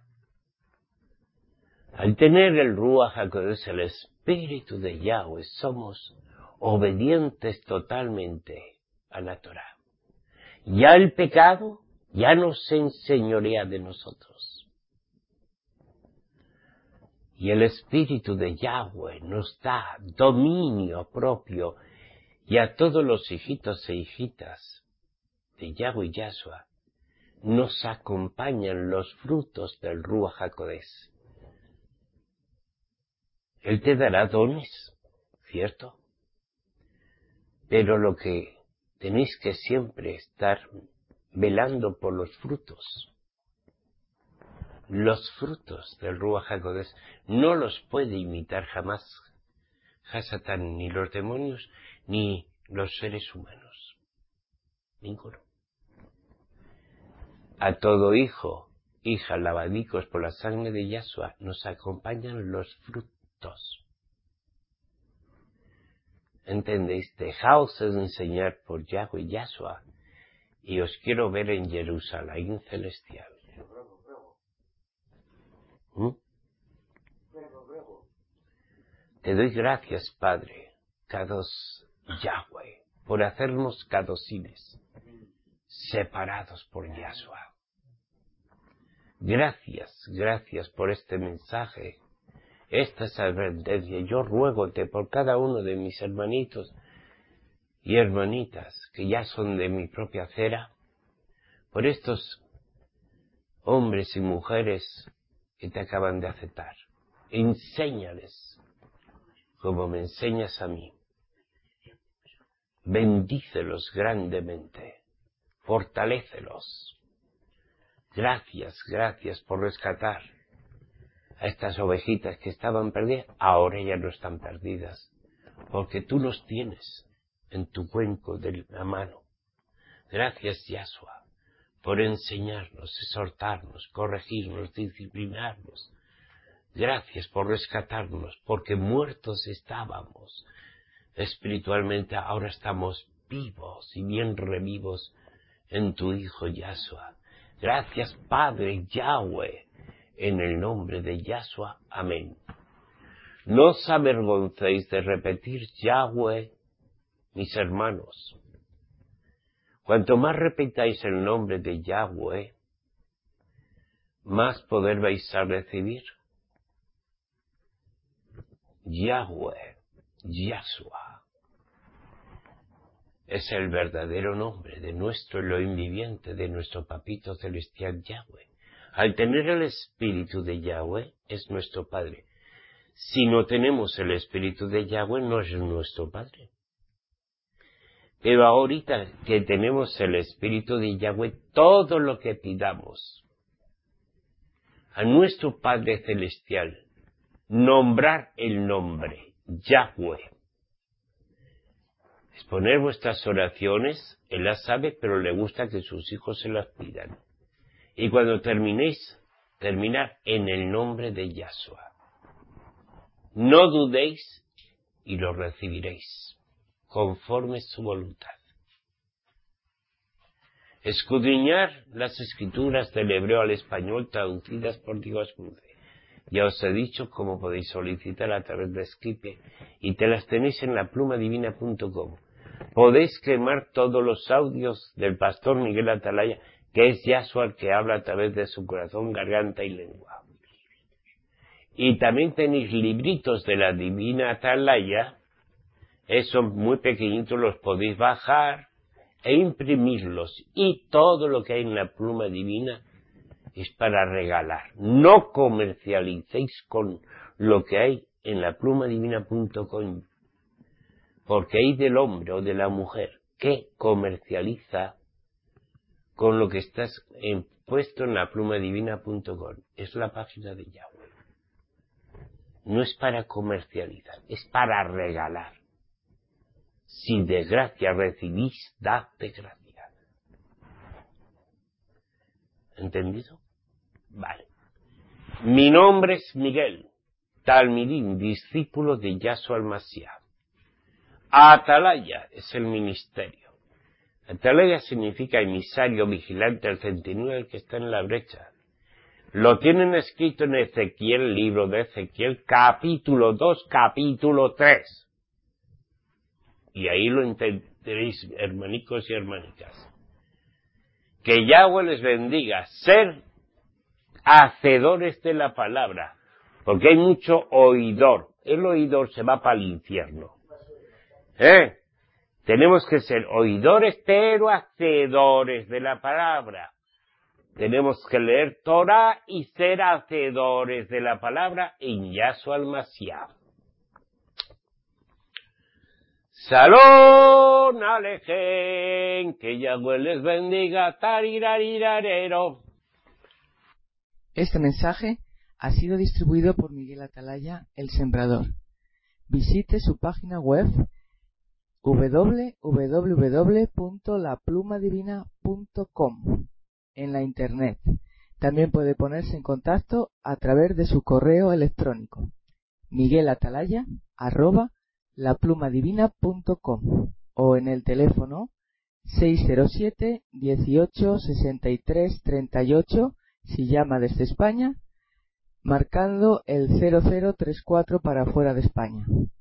Al tener el Ruach HaKodesh, el Espíritu de Yahweh, somos obedientes totalmente a la Torá. Ya el pecado ya no se enseñorea de nosotros. Y el Espíritu de Yahweh nos da dominio propio, y a todos los hijitos e hijitas de Yahweh y Yahshua nos acompañan los frutos del Ruach HaKodesh. Él te dará dones, ¿cierto? Pero lo que tenéis que siempre estar velando por los frutos. Los frutos del Ruach HaKodesh no los puede imitar jamás Hasatán, ni los demonios, ni los seres humanos. Ninguno. A todo hijo, hija, lavadicos por la sangre de Yahshua, nos acompañan los frutos. ¿Entendéis? Dejaos enseñar por Yahweh Yahshua y os quiero ver en Jerusalén celestial. ¿Mm? Te doy gracias, Padre, Kadosh Yahweh, por hacernos kadosines, separados por Yahshua. Gracias por este mensaje, esta advertencia. Yo ruégote por cada uno de mis hermanitos y hermanitas que ya son de mi propia acera, por estos hombres y mujeres que te acaban de aceptar. Enséñales como me enseñas a mí. Bendícelos grandemente, fortalécelos. Gracias por rescatar a estas ovejitas que estaban perdidas. Ahora ya no están perdidas, porque tú los tienes en tu cuenco de la mano. Gracias, Yahshua, por enseñarnos, exhortarnos, corregirnos, disciplinarnos. Gracias por rescatarnos, porque muertos estábamos espiritualmente, ahora estamos vivos y bien revivos en tu Hijo Yahshua. Gracias, Padre Yahweh, en el nombre de Yahshua. Amén. No os avergoncéis de repetir Yahweh, mis hermanos. Cuanto más repitáis el nombre de Yahweh, más poder vais a recibir. Yahweh, Yahshua, es el verdadero nombre de nuestro Elohim viviente, de nuestro Papito Celestial Yahweh. Al tener el Espíritu de Yahweh, es nuestro Padre. Si no tenemos el Espíritu de Yahweh, no es nuestro Padre. Pero ahorita que tenemos el Espíritu de Yahweh, todo lo que pidamos a nuestro Padre Celestial, nombrar el nombre, Yahweh. Exponer vuestras oraciones, Él las sabe, pero le gusta que sus hijos se las pidan. Y cuando terminéis, terminar en el nombre de Yahshua. No dudéis y lo recibiréis, conforme su voluntad. Escudriñar las escrituras del hebreo al español traducidas por Dios Mude. Ya os he dicho cómo podéis solicitar a través de Skype y te las tenéis en laplumadivina.com. Podéis quemar todos los audios del pastor Miguel Atalaya, que es Yahshua el que habla a través de su corazón, garganta y lengua. Y también tenéis libritos de la Divina Atalaya, esos muy pequeñitos los podéis bajar e imprimirlos. Y todo lo que hay en la Pluma Divina es para regalar. No comercialicéis con lo que hay en laplumadivina.com, porque hay del hombre o de la mujer que comercializa con lo que estás puesto en laplumadivina.com. Es la página de Yahweh. No es para comercializar, es para regalar. Si de gracia recibís, dad de gracia. ¿Entendido? Vale. Mi nombre es Miguel, Talmidín, discípulo de Yahshua al-Mashiach. Atalaya es el ministerio. Atalaya significa emisario, vigilante, el centinela que está en la brecha. Lo tienen escrito en Ezequiel, libro de Ezequiel, capítulo 2, capítulo 3. Y ahí lo entenderéis, hermanicos y hermanicas. Que Yahweh les bendiga, ser hacedores de la palabra, porque hay mucho oidor. El oidor se va para el infierno. Tenemos que ser oidores, pero hacedores de la palabra. Tenemos que leer Torah y ser hacedores de la palabra en Yahshua al-Mashiach. Salón Alejen, que Yahweh les bendiga, tarirarirarero. Este mensaje ha sido distribuido por Miguel Atalaya, el Sembrador. Visite su página web www.laplumadivina.com en la internet. También puede ponerse en contacto a través de su correo electrónico miguelatalaya@laplumadivina.com. laplumadivina.com o en el teléfono 607 18 63 38 si llama desde España, marcando el 0034 para fuera de España.